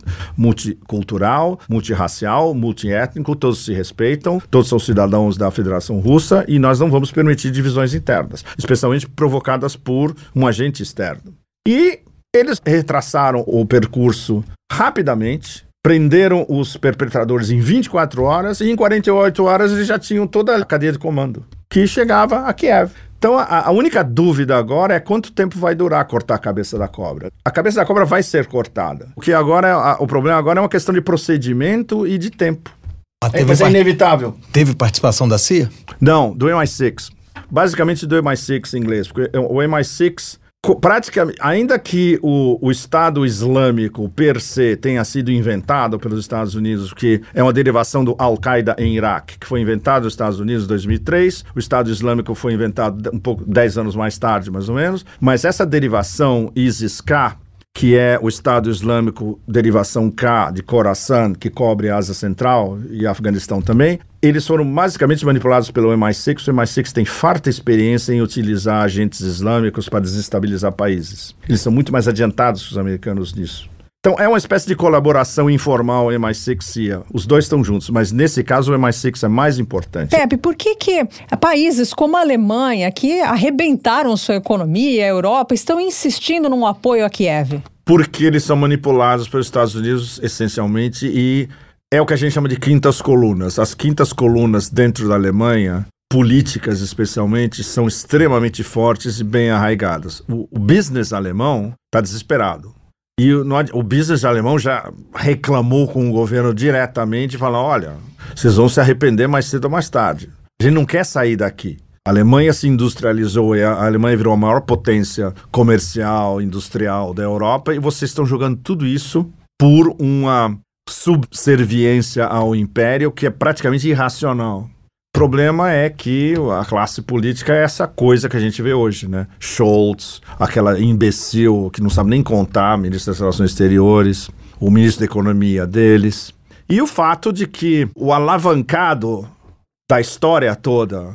multicultural, multirracial, multiétnico, todos se respeitam, todos são cidadãos da Federação Russa e nós não vamos permitir divisões internas, especialmente provocadas por um agente externo. E eles retraçaram o percurso rapidamente, prenderam os perpetradores em 24 horas e em 48 horas eles já tinham toda a cadeia de comando, que chegava a Kiev. Então a única dúvida agora é quanto tempo vai durar cortar a cabeça da cobra. A cabeça da cobra vai ser cortada. O que agora o problema agora é uma questão de procedimento e de tempo. Mas é inevitável. Teve participação da CIA? Não, do MI6. Basicamente do MI6 em inglês, porque o MI6... praticamente, ainda que o Estado Islâmico per se tenha sido inventado pelos Estados Unidos, que é uma derivação do Al-Qaeda em Iraque, que foi inventado nos Estados Unidos em 2003, o Estado Islâmico foi inventado 10 anos mais tarde, mais ou menos, mas essa derivação ISIS-K, que é o Estado Islâmico derivação K de Khorasan, que cobre a Ásia Central e Afeganistão também, eles foram basicamente manipulados pelo MI6. O MI6 tem farta experiência em utilizar agentes islâmicos para desestabilizar países. Eles são muito mais adiantados que os americanos nisso. Então é uma espécie de colaboração informal MI6-CIA. Os dois estão juntos, mas nesse caso o MI6 é mais importante. Pepe, por que países como a Alemanha, que arrebentaram sua economia, a Europa, estão insistindo num apoio a Kiev? Porque eles são manipulados pelos Estados Unidos, essencialmente, e é o que a gente chama de quintas colunas. As quintas colunas dentro da Alemanha, políticas especialmente, são extremamente fortes e bem arraigadas. O business alemão está desesperado. E o business alemão já reclamou com o governo diretamente, falando, olha, vocês vão se arrepender mais cedo ou mais tarde. A gente não quer sair daqui. A Alemanha se industrializou e a Alemanha virou a maior potência comercial, industrial da Europa e vocês estão jogando tudo isso por uma subserviência ao império que é praticamente irracional. O problema é que a classe política é essa coisa que a gente vê hoje, né? Scholz, aquela imbecil que não sabe nem contar, ministro das Relações Exteriores, o ministro da Economia deles. E o fato de que o alavancado da história toda,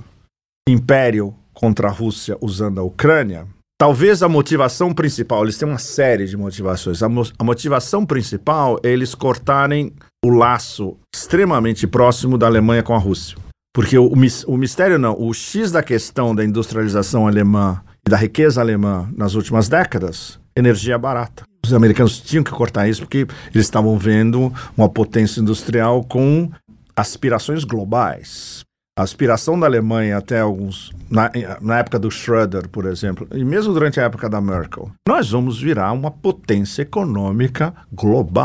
império contra a Rússia usando a Ucrânia, talvez a motivação principal, eles têm uma série de motivações, a motivação principal é eles cortarem o laço extremamente próximo da Alemanha com a Rússia. Porque o mistério não, o X da questão da industrialização alemã e da riqueza alemã nas últimas décadas, energia barata. Os americanos tinham que cortar isso porque eles estavam vendo uma potência industrial com aspirações globais. A aspiração da Alemanha até alguns... Na época do Schröder, por exemplo, e mesmo durante a época da Merkel, nós vamos virar uma potência econômica global.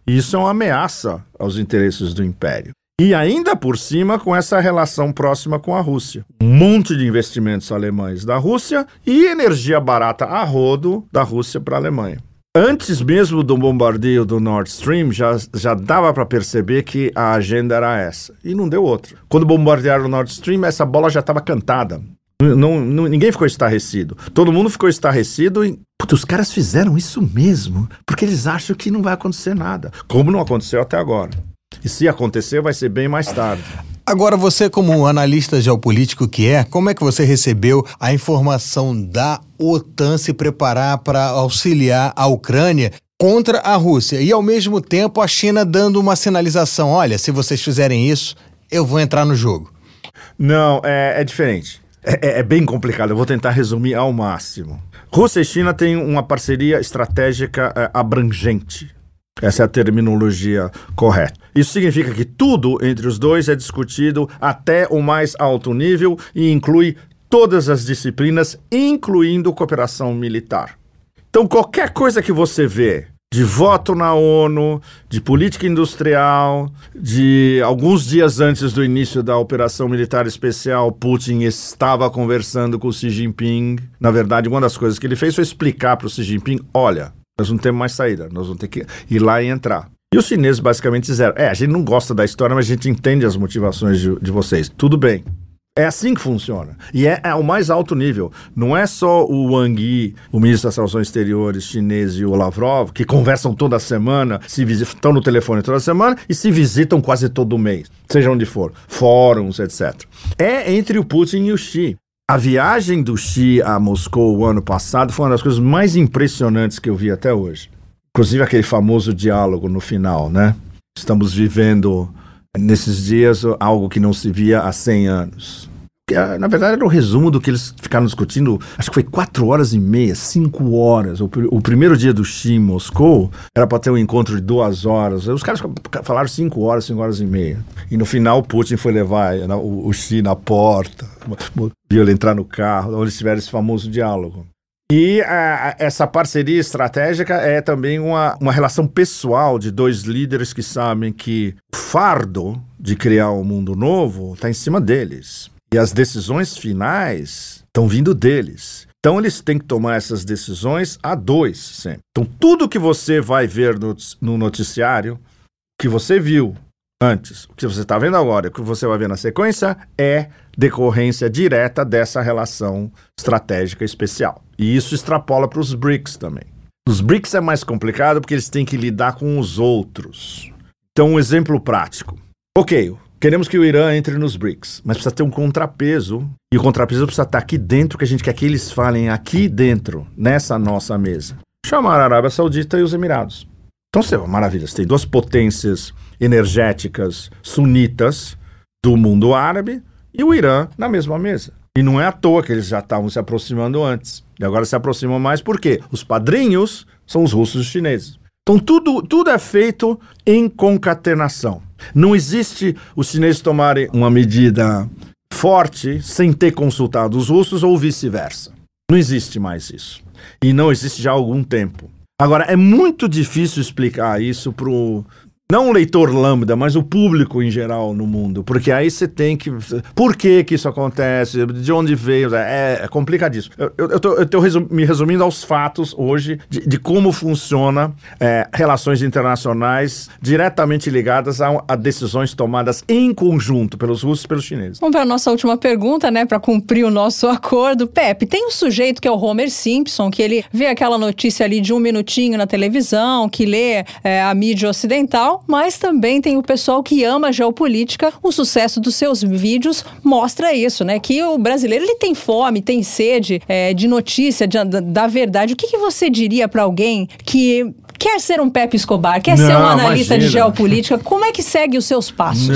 Isso é uma ameaça aos interesses do império. E ainda por cima com essa relação próxima com a Rússia. Um monte de investimentos alemães da Rússia e energia barata a rodo da Rússia para a Alemanha. Antes mesmo do bombardeio do Nord Stream, já dava para perceber que a agenda era essa. E não deu outra. Quando bombardearam o Nord Stream, essa bola já estava cantada. Ninguém ficou estarrecido. Todo mundo ficou estarrecido e... Os caras fizeram isso mesmo, porque eles acham que não vai acontecer nada. Como não aconteceu até agora. E se acontecer, vai ser bem mais tarde. Agora, você como analista geopolítico como é que você recebeu a informação da OTAN se preparar para auxiliar a Ucrânia contra a Rússia? E, ao mesmo tempo, a China dando uma sinalização, olha, se vocês fizerem isso, eu vou entrar no jogo. Não, é diferente. É bem complicado, eu vou tentar resumir ao máximo. Rússia e China têm uma parceria estratégica abrangente. Essa é a terminologia correta. Isso significa que tudo entre os dois é discutido até o mais alto nível e inclui todas as disciplinas, incluindo cooperação militar. Então, qualquer coisa que você vê de voto na ONU, de política industrial, de alguns dias antes do início da operação militar especial, Putin estava conversando com o Xi Jinping. Na verdade, uma das coisas que ele fez foi explicar para o Xi Jinping, olha, nós não temos mais saída, nós vamos ter que ir lá e entrar. E os chineses basicamente disseram, a gente não gosta da história, mas a gente entende as motivações de vocês. Tudo bem. É assim que funciona. E é ao mais alto nível. Não é só o Wang Yi, o ministro das Relações Exteriores chinês, e o Lavrov, que conversam toda semana, estão no telefone toda semana e se visitam quase todo mês, seja onde for, fóruns, etc. É entre o Putin e o Xi. A viagem do Xi a Moscou o ano passado foi uma das coisas mais impressionantes que eu vi até hoje. Inclusive aquele famoso diálogo no final, né? Estamos vivendo nesses dias algo que não se via há 100 anos. Na verdade era o resumo do que eles ficaram discutindo, acho que foi 4h30, 5 horas. O primeiro dia do Xi em Moscou era para ter um encontro de 2 horas. Os caras falaram 5 horas, 5h30. E no final o Putin foi levar o Xi na porta, viu ele entrar no carro, onde eles tiveram esse famoso diálogo. E essa parceria estratégica é também uma relação pessoal de dois líderes que sabem que o fardo de criar um mundo novo está em cima deles. E as decisões finais estão vindo deles. Então eles têm que tomar essas decisões a dois sempre. Então tudo que você vai ver no noticiário, que você viu antes, o que você está vendo agora, o que você vai ver na sequência, é decorrência direta dessa relação estratégica especial. E isso extrapola para os BRICS também. Os BRICS é mais complicado porque eles têm que lidar com os outros. Então, um exemplo prático. Ok, queremos que o Irã entre nos BRICS, mas precisa ter um contrapeso. E o contrapeso precisa estar aqui dentro, que a gente quer que eles falem aqui dentro, nessa nossa mesa. Chamar a Arábia Saudita e os Emirados. Então, maravilha, você tem duas potências energéticas sunitas do mundo árabe e o Irã na mesma mesa. E não é à toa que eles já estavam se aproximando antes. E agora se aproximam mais porque os padrinhos são os russos e os chineses. Então tudo é feito em concatenação. Não existe os chineses tomarem uma medida forte sem ter consultado os russos ou vice-versa. Não existe mais isso. E não existe já há algum tempo. Agora, é muito difícil explicar isso pro... Não o leitor lambda, mas o público em geral no mundo. Porque aí você tem que... Por que isso acontece? De onde veio? É complicadíssimo. Eu tô me resumindo aos fatos hoje de como funciona relações internacionais diretamente ligadas a decisões tomadas em conjunto pelos russos e pelos chineses. Vamos para a nossa última pergunta, né? Para cumprir o nosso acordo. Pepe, tem um sujeito que é o Homer Simpson, que ele vê aquela notícia ali de 1 minutinho na televisão, que lê a mídia ocidental, mas também tem o pessoal que ama a geopolítica. O sucesso dos seus vídeos mostra isso, né? Que o brasileiro ele tem fome, tem sede de notícia, da verdade. O que você diria para alguém que quer ser um Pepe Escobar, quer ser um analista de geopolítica? Como é que segue os seus passos?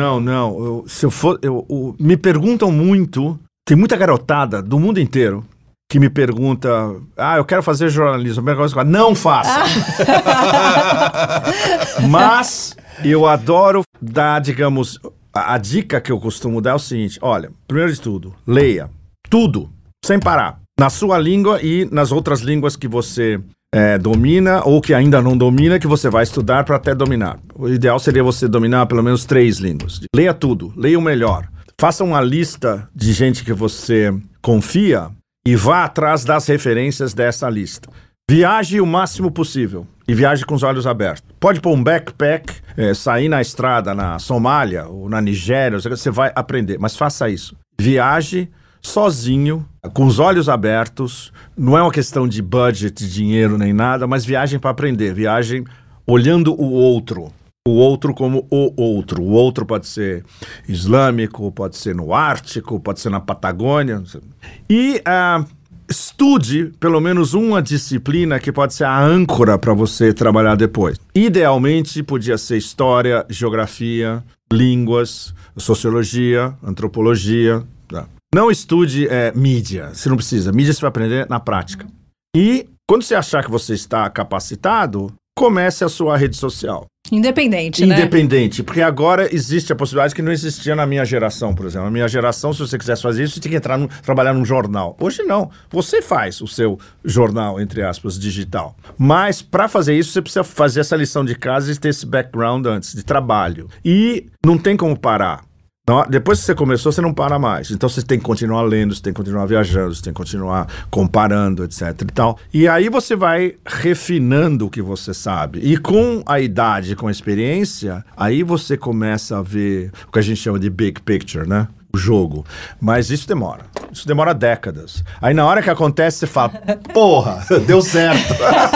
Não. Me perguntam muito, tem muita garotada do mundo inteiro que me pergunta, eu quero fazer jornalismo. Não faça! Mas eu adoro dar, digamos, a dica que eu costumo dar é o seguinte, olha, primeiro de tudo, leia tudo, sem parar, na sua língua e nas outras línguas que você domina ou que ainda não domina, que você vai estudar para até dominar. O ideal seria você dominar pelo menos 3 línguas. Leia tudo, leia o melhor. Faça uma lista de gente que você confia e vá atrás das referências dessa lista. Viaje o máximo possível e viaje com os olhos abertos. Pode pôr um backpack, sair na estrada na Somália ou na Nigéria, você vai aprender, mas faça isso. Viaje sozinho, com os olhos abertos, não é uma questão de budget, de dinheiro nem nada, mas viagem para aprender, viagem olhando o outro como o outro. O outro pode ser islâmico, pode ser no Ártico, pode ser na Patagônia. E estude pelo menos uma disciplina que pode ser a âncora para você trabalhar depois. Idealmente, podia ser história, geografia, línguas, sociologia, antropologia. Tá? Não estude mídia, você não precisa. Mídia você vai aprender na prática. E quando você achar que você está capacitado, comece a sua rede social. Independente, né? Independente, porque agora existe a possibilidade que não existia na minha geração, por exemplo. Na minha geração, se você quisesse fazer isso, você tinha que trabalhar num jornal. Hoje não. Você faz o seu jornal, entre aspas, digital. Mas para fazer isso, você precisa fazer essa lição de casa e ter esse background antes, de trabalho. E não tem como parar. Depois que você começou, você não para mais. Então você tem que continuar lendo, você tem que continuar viajando, você tem que continuar comparando, etc e tal. E aí você vai refinando o que você sabe. E com a idade, com a experiência, aí você começa a ver o que a gente chama de big picture, né? O jogo. Mas isso demora. Isso demora décadas. Aí na hora que acontece, você fala, porra, deu certo.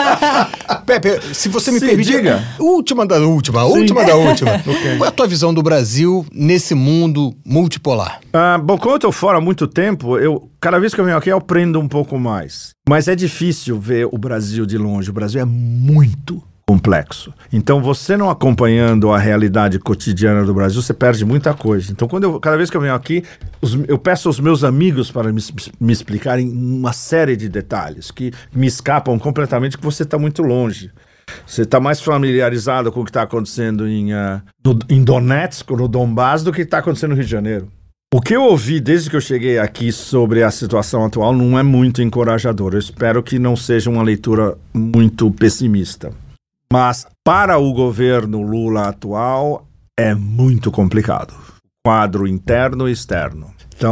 Pepe, se você me permite, diga. Última da última. Okay. Qual é a tua visão do Brasil nesse mundo multipolar? Bom, como eu tô fora há muito tempo, cada vez que eu venho aqui eu aprendo um pouco mais. Mas é difícil ver o Brasil de longe. O Brasil é muito complexo. Então, você não acompanhando a realidade cotidiana do Brasil, você perde muita coisa. Então, cada vez que eu venho aqui, eu peço aos meus amigos para me explicarem uma série de detalhes que me escapam completamente, que você está muito longe. Você está mais familiarizado com o que está acontecendo em Donetsk, no Donbass, do que está acontecendo no Rio de Janeiro. O que eu ouvi desde que eu cheguei aqui sobre a situação atual não é muito encorajador. Eu espero que não seja uma leitura muito pessimista. Mas para o governo Lula atual é muito complicado. Quadro interno e externo.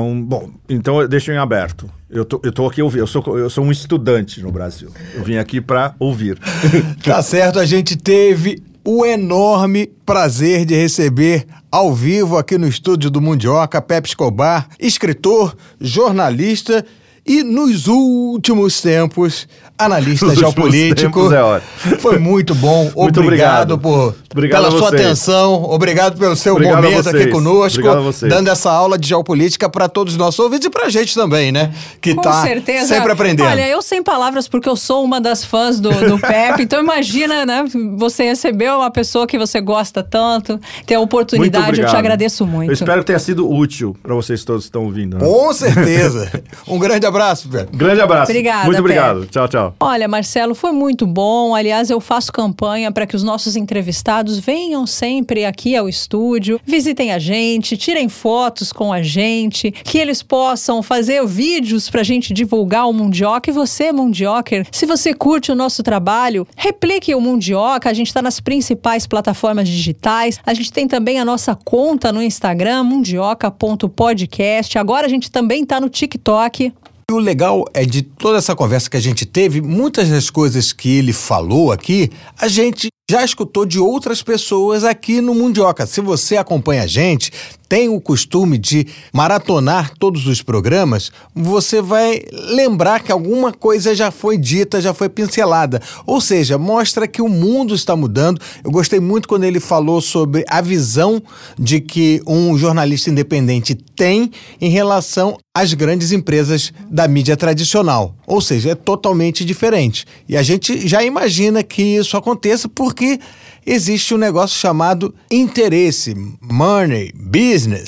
Então deixa em aberto. Eu tô aqui ouvindo. Eu sou um estudante no Brasil. Eu vim aqui para ouvir. Tá certo, a gente teve o enorme prazer de receber ao vivo aqui no estúdio do Mundioca Pepe Escobar, escritor, jornalista e nos últimos tempos analista geopolítico. Foi muito bom. Muito obrigado pela sua atenção. Obrigado pelo seu momento aqui conosco. Dando essa aula de geopolítica para todos os nossos ouvintes e para a gente também, né? Que tá sempre aprendendo. Olha, eu sem palavras, porque eu sou uma das fãs do Pepe. Então imagina, né? Você recebeu uma pessoa que você gosta tanto, ter a oportunidade. Eu te agradeço muito. Eu espero que tenha sido útil para vocês todos que estão ouvindo. Né? Com certeza. Um grande abraço, Pepe. Grande abraço. Obrigada, muito obrigado. Pepe. Tchau, tchau. Olha, Marcelo, foi muito bom. Aliás, eu faço campanha para que os nossos entrevistados venham sempre aqui ao estúdio, visitem a gente, tirem fotos com a gente, que eles possam fazer vídeos para a gente divulgar o Mundioca. E você, Mundioker, se você curte o nosso trabalho, replique o Mundioca. A gente está nas principais plataformas digitais. A gente tem também a nossa conta no Instagram, mundioca.podcast. Agora a gente também está no TikTok. O legal é de toda essa conversa que a gente teve, muitas das coisas que ele falou aqui, a gente já escutou de outras pessoas aqui no Mundioca. Se você acompanha a gente, tem o costume de maratonar todos os programas, você vai lembrar que alguma coisa já foi dita, já foi pincelada. Ou seja, mostra que o mundo está mudando. Eu gostei muito quando ele falou sobre a visão de que um jornalista independente tem em relação às grandes empresas da mídia tradicional. Ou seja, é totalmente diferente. E a gente já imagina que isso aconteça porque existe um negócio chamado interesse, money, business.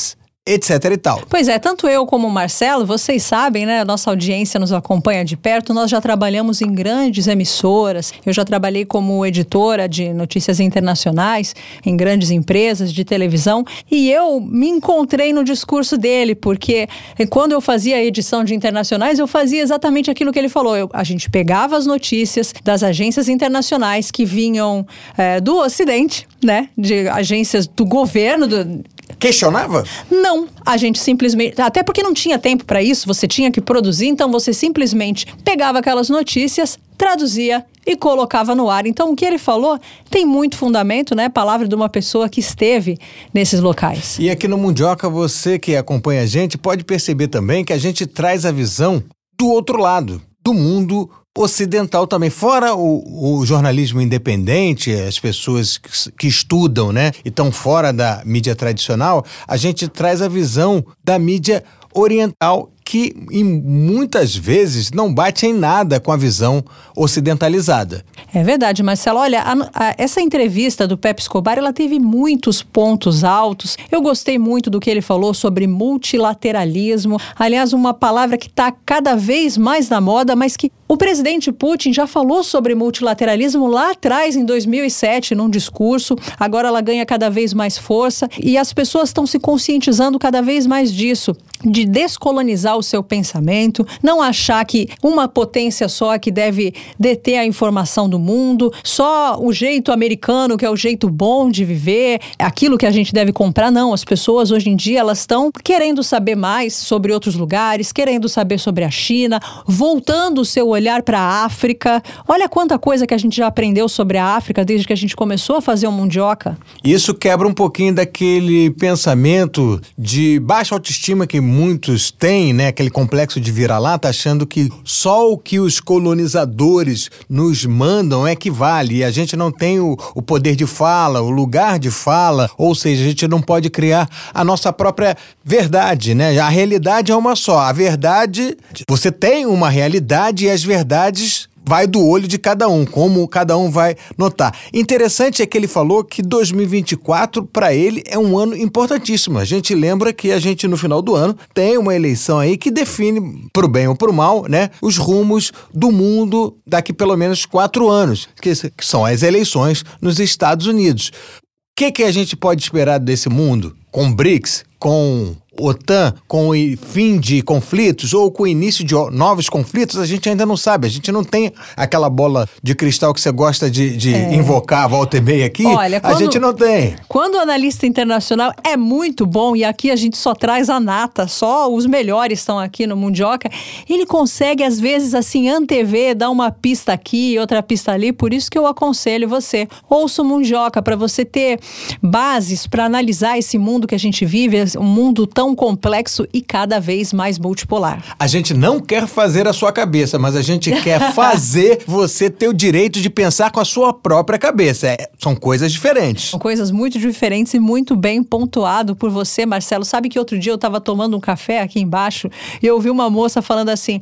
etc e tal. Pois é, tanto eu como o Marcelo, vocês sabem, né? A nossa audiência nos acompanha de perto, nós já trabalhamos em grandes emissoras, eu já trabalhei como editora de notícias internacionais em grandes empresas de televisão e eu me encontrei no discurso dele, porque quando eu fazia a edição de internacionais, eu fazia exatamente aquilo que ele falou. A gente pegava as notícias das agências internacionais que vinham do Ocidente, né? De agências do governo, Questionava? Não, a gente simplesmente... Até porque não tinha tempo para isso, você tinha que produzir, então você simplesmente pegava aquelas notícias, traduzia e colocava no ar. Então, o que ele falou tem muito fundamento, né? Palavra de uma pessoa que esteve nesses locais. E aqui no Mundioca, você que acompanha a gente pode perceber também que a gente traz a visão do outro lado, do mundo ocidental também. Fora o jornalismo independente, as pessoas que estudam, né, e estão fora da mídia tradicional, a gente traz a visão da mídia oriental que muitas vezes não bate em nada com a visão ocidentalizada. É verdade, Marcelo. Olha, essa entrevista do Pepe Escobar, ela teve muitos pontos altos. Eu gostei muito do que ele falou sobre multilateralismo. Aliás, uma palavra que está cada vez mais na moda, mas que o presidente Putin já falou sobre multilateralismo lá atrás, em 2007, num discurso. Agora ela ganha cada vez mais força e as pessoas estão se conscientizando cada vez mais disso, de descolonizar o seu pensamento, não achar que uma potência só é que deve deter a informação do mundo, só o jeito americano que é o jeito bom de viver, aquilo que a gente deve comprar. Não, as pessoas hoje em dia elas estão querendo saber mais sobre outros lugares, querendo saber sobre a China, voltando o seu olhar para a África. Olha quanta coisa que a gente já aprendeu sobre a África desde que a gente começou a fazer o Mundioca. Isso quebra um pouquinho daquele pensamento de baixa autoestima que muitos têm, né? Aquele complexo de vira-lata, achando que só o que os colonizadores nos mandam é que vale. E a gente não tem o poder de fala, o lugar de fala, ou seja, a gente não pode criar a nossa própria verdade, né? A realidade é uma só. A verdade, você tem uma realidade e as verdades vai do olho de cada um, como cada um vai notar. Interessante é que ele falou que 2024, para ele, é um ano importantíssimo. A gente lembra que a gente, no final do ano, tem uma eleição aí que define, pro bem ou pro mal, né, os rumos do mundo daqui pelo menos 4 anos, que são as eleições nos Estados Unidos. O que a gente pode esperar desse mundo? Com BRICS, com OTAN, com o fim de conflitos ou com o início de novos conflitos, a gente ainda não sabe. A gente não tem aquela bola de cristal que você gosta de invocar, volta e meia aqui. Olha, a gente não tem. Quando o analista internacional é muito bom, e aqui a gente só traz a nata, só os melhores estão aqui no Mundioca, ele consegue, às vezes, assim, antever, dar uma pista aqui, outra pista ali. Por isso que eu aconselho você, ouça o Mundioca, para você ter bases para analisar esse mundo que a gente vive, um mundo tão complexo e cada vez mais multipolar. A gente não quer fazer a sua cabeça, mas a gente quer fazer você ter o direito de pensar com a sua própria cabeça. São coisas diferentes. São coisas muito diferentes e muito bem pontuado por você, Marcelo. Sabe que outro dia eu estava tomando um café aqui embaixo e eu ouvi uma moça falando assim,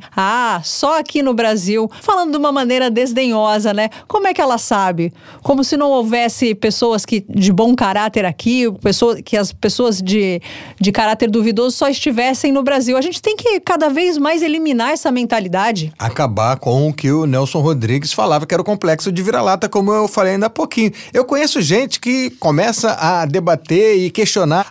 só aqui no Brasil, falando de uma maneira desdenhosa, né? Como é que ela sabe? Como se não houvesse pessoas de bom caráter aqui, que as pessoas de caráter duvidoso só estivessem no Brasil. A gente tem que cada vez mais eliminar essa mentalidade. Acabar com o que o Nelson Rodrigues falava, que era o complexo de vira-lata, como eu falei ainda há pouquinho. Eu conheço gente que começa a debater e questionar,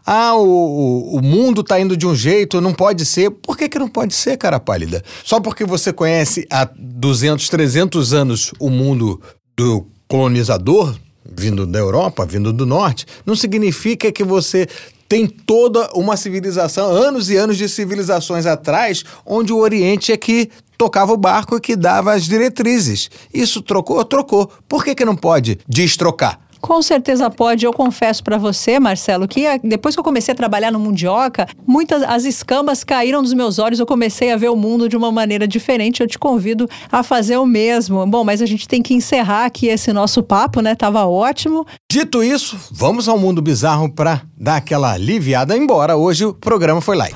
o mundo tá indo de um jeito, não pode ser. Por que não pode ser, cara pálida? Só porque você conhece há 200, 300 anos o mundo do colonizador, vindo da Europa, vindo do norte, não significa que você tem toda uma civilização, anos e anos de civilizações atrás, onde o Oriente é que tocava o barco e que dava as diretrizes. Isso trocou? Trocou. Por que não pode destrocar? Com certeza pode. Eu confesso para você, Marcelo, que depois que eu comecei a trabalhar no Mundioca, as escamas caíram dos meus olhos, eu comecei a ver o mundo de uma maneira diferente. Eu te convido a fazer o mesmo. Bom, mas a gente tem que encerrar aqui esse nosso papo, né? Tava ótimo. Dito isso, vamos ao mundo bizarro para dar aquela aliviada, embora hoje o programa foi light.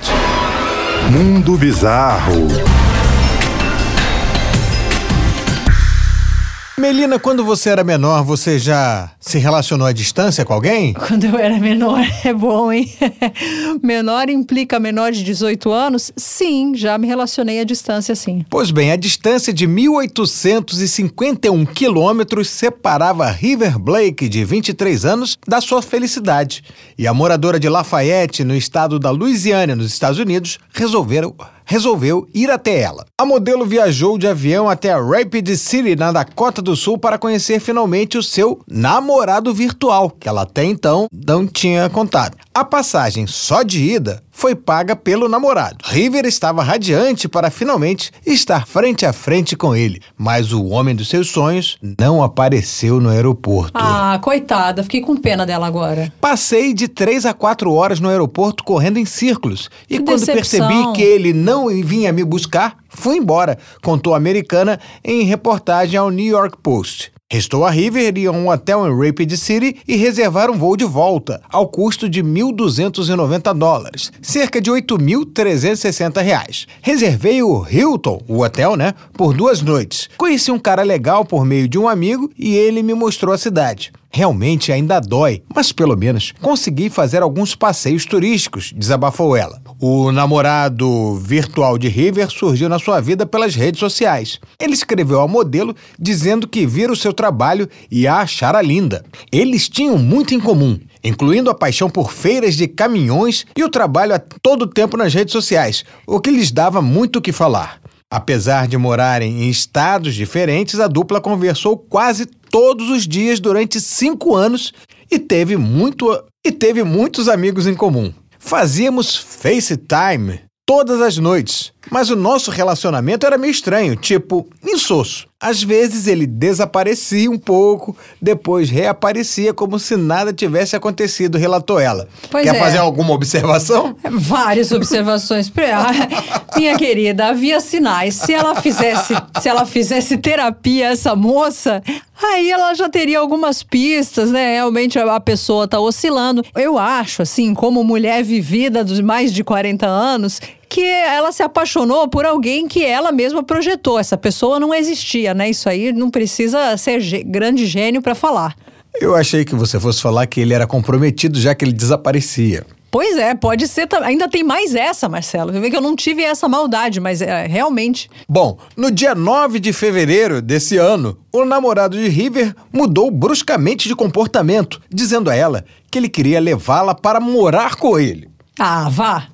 Mundo bizarro. Melina, quando você era menor, você já se relacionou à distância com alguém? Quando eu era menor, é bom, hein? Menor implica menor de 18 anos? Sim, já me relacionei à distância, sim. Pois bem, a distância de 1.851 quilômetros separava River Blake, de 23 anos, da sua felicidade. E a moradora de Lafayette, no estado da Louisiana, nos Estados Unidos, resolveu ir até ela. A modelo viajou de avião até a Rapid City, na Dakota do Sul, para conhecer finalmente o seu namorado virtual, que ela até então não tinha contato. A passagem só de ida foi paga pelo namorado. River estava radiante para finalmente estar frente a frente com ele, mas o homem dos seus sonhos não apareceu no aeroporto. Ah, coitada, fiquei com pena dela agora. Passei de 3 a 4 horas no aeroporto correndo em círculos. E Que quando decepção. percebi que ele não vinha me buscar, fui embora, contou a americana em reportagem ao New York Post. Restou a River ir a um hotel em Rapid City e reservar um voo de volta, ao custo de $1.290, cerca de R$8.360. Reservei o Hilton, o hotel, por 2 noites. Conheci um cara legal por meio de um amigo e ele me mostrou a cidade. Realmente ainda dói, mas pelo menos consegui fazer alguns passeios turísticos, desabafou ela. O namorado virtual de River surgiu na sua vida pelas redes sociais. Ele escreveu ao modelo dizendo que vira o seu trabalho e a achara linda. Eles tinham muito em comum, incluindo a paixão por feiras de caminhões e o trabalho a todo tempo nas redes sociais, o que lhes dava muito o que falar. Apesar de morarem em estados diferentes, a dupla conversou quase todos os dias durante 5 anos e teve muitos amigos em comum. Fazíamos FaceTime todas as noites, mas o nosso relacionamento era meio estranho, tipo, insosso. Às vezes ele desaparecia um pouco, depois reaparecia como se nada tivesse acontecido, relatou ela. Pois Quer é. fazer alguma observação? Várias observações. Minha querida, havia sinais. Se ela fizesse terapia, essa moça, aí ela já teria algumas pistas, né? Realmente a pessoa tá oscilando. Eu acho, assim, como mulher vivida dos mais de 40 anos, que ela se apaixonou por alguém que ela mesma projetou. Essa pessoa não existia, né? Isso aí não precisa ser grande gênio para falar. Eu achei que você fosse falar que ele era comprometido, já que ele desaparecia. Pois é, pode ser. Ainda tem mais essa, Marcelo. Eu vejo que eu não tive essa maldade, mas realmente... Bom, no dia 9 de fevereiro desse ano, o namorado de River mudou bruscamente de comportamento, dizendo a ela que ele queria levá-la para morar com ele. Ah, vá.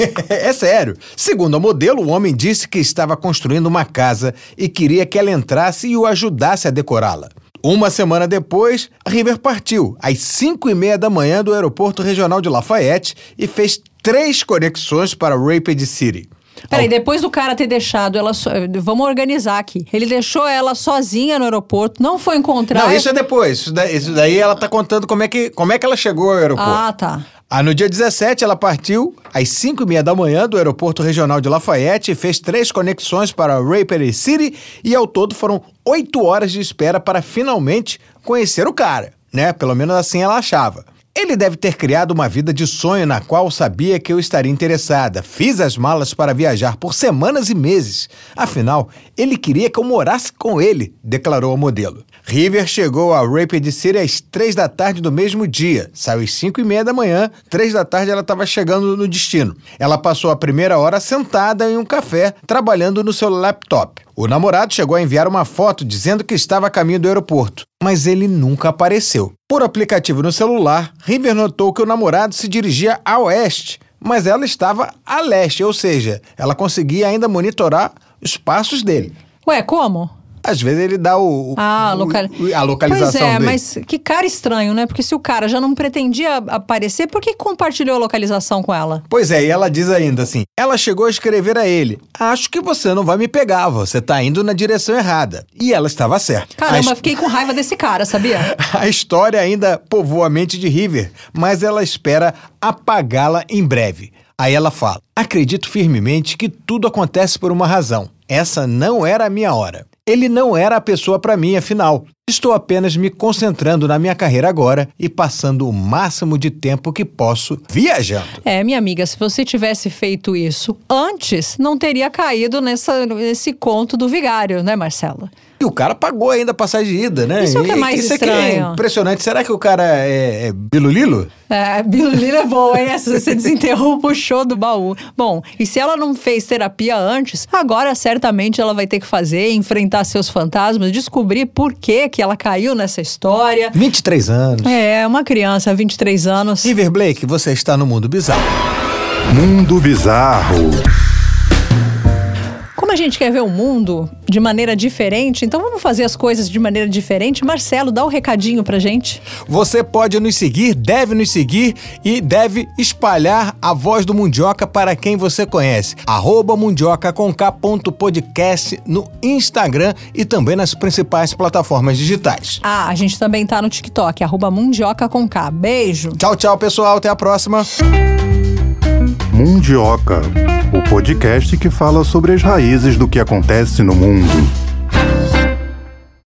É sério. Segundo a modelo, o homem disse que estava construindo uma casa e queria que ela entrasse e o ajudasse a decorá-la. Uma semana depois, a River partiu às 5h30 da manhã do aeroporto regional de Lafayette e fez 3 conexões para Rapid City. Peraí, depois do cara ter deixado ela... Vamos organizar aqui. Ele deixou ela sozinha no aeroporto, não foi encontrar... Não, isso é depois. Isso daí ela tá contando como é que ela chegou ao aeroporto. Ah, tá. No dia 17, ela partiu às 5h30 da manhã do aeroporto regional de Lafayette e fez 3 conexões para Rapid City e ao todo foram 8 horas de espera para finalmente conhecer o cara, né? Pelo menos assim ela achava. Ele deve ter criado uma vida de sonho na qual sabia que eu estaria interessada. Fiz as malas para viajar por semanas e meses. Afinal, ele queria que eu morasse com ele, declarou a modelo. River chegou a Rapid City às 3 da tarde do mesmo dia. Saiu às 5h30 da manhã, 3 da tarde ela estava chegando no destino. Ela passou a primeira hora sentada em um café, trabalhando no seu laptop. O namorado chegou a enviar uma foto dizendo que estava a caminho do aeroporto, mas ele nunca apareceu. Por aplicativo no celular, River notou que o namorado se dirigia a oeste, mas ela estava a leste, ou seja, ela conseguia ainda monitorar os passos dele. Ué, como? Às vezes ele dá a localização pois é, dele. Mas que cara estranho, né? Porque se o cara já não pretendia aparecer, por que compartilhou a localização com ela? Pois é, e ela diz ainda assim, ela chegou a escrever a ele, acho que você não vai me pegar, você tá indo na direção errada. E ela estava certa. Caramba, fiquei com raiva desse cara, sabia? A história ainda povoa a mente de River, mas ela espera apagá-la em breve. Aí ela fala, acredito firmemente que tudo acontece por uma razão. Essa não era a minha hora. Ele não era a pessoa para mim, afinal. Estou apenas me concentrando na minha carreira agora e passando o máximo de tempo que posso viajando. Minha amiga, se você tivesse feito isso antes, não teria caído nesse conto do vigário, né, Marcelo? E o cara pagou ainda a passagem de ida, né? Isso é o que é mais Isso estranho. aqui é impressionante. Será que o cara é bilulilo? Bilulilo é boa, hein? Você desenterrou o show do baú. Bom, e se ela não fez terapia antes, agora certamente ela vai ter que fazer, enfrentar seus fantasmas, descobrir por que ela caiu nessa história. 23 anos. Uma criança, 23 anos. River Blake, você está no Mundo Bizarro. Mundo Bizarro. Como a gente quer ver o mundo de maneira diferente, então vamos fazer as coisas de maneira diferente. Marcelo, dá um recadinho pra gente. Você pode nos seguir, deve nos seguir e deve espalhar a voz do Mundioca para quem você conhece. @mundioca.podcast no Instagram e também nas principais plataformas digitais. A gente também tá no TikTok, @mundioca.k. Beijo. Tchau, tchau, pessoal. Até a próxima. Mundioca, o podcast que fala sobre as raízes do que acontece no mundo.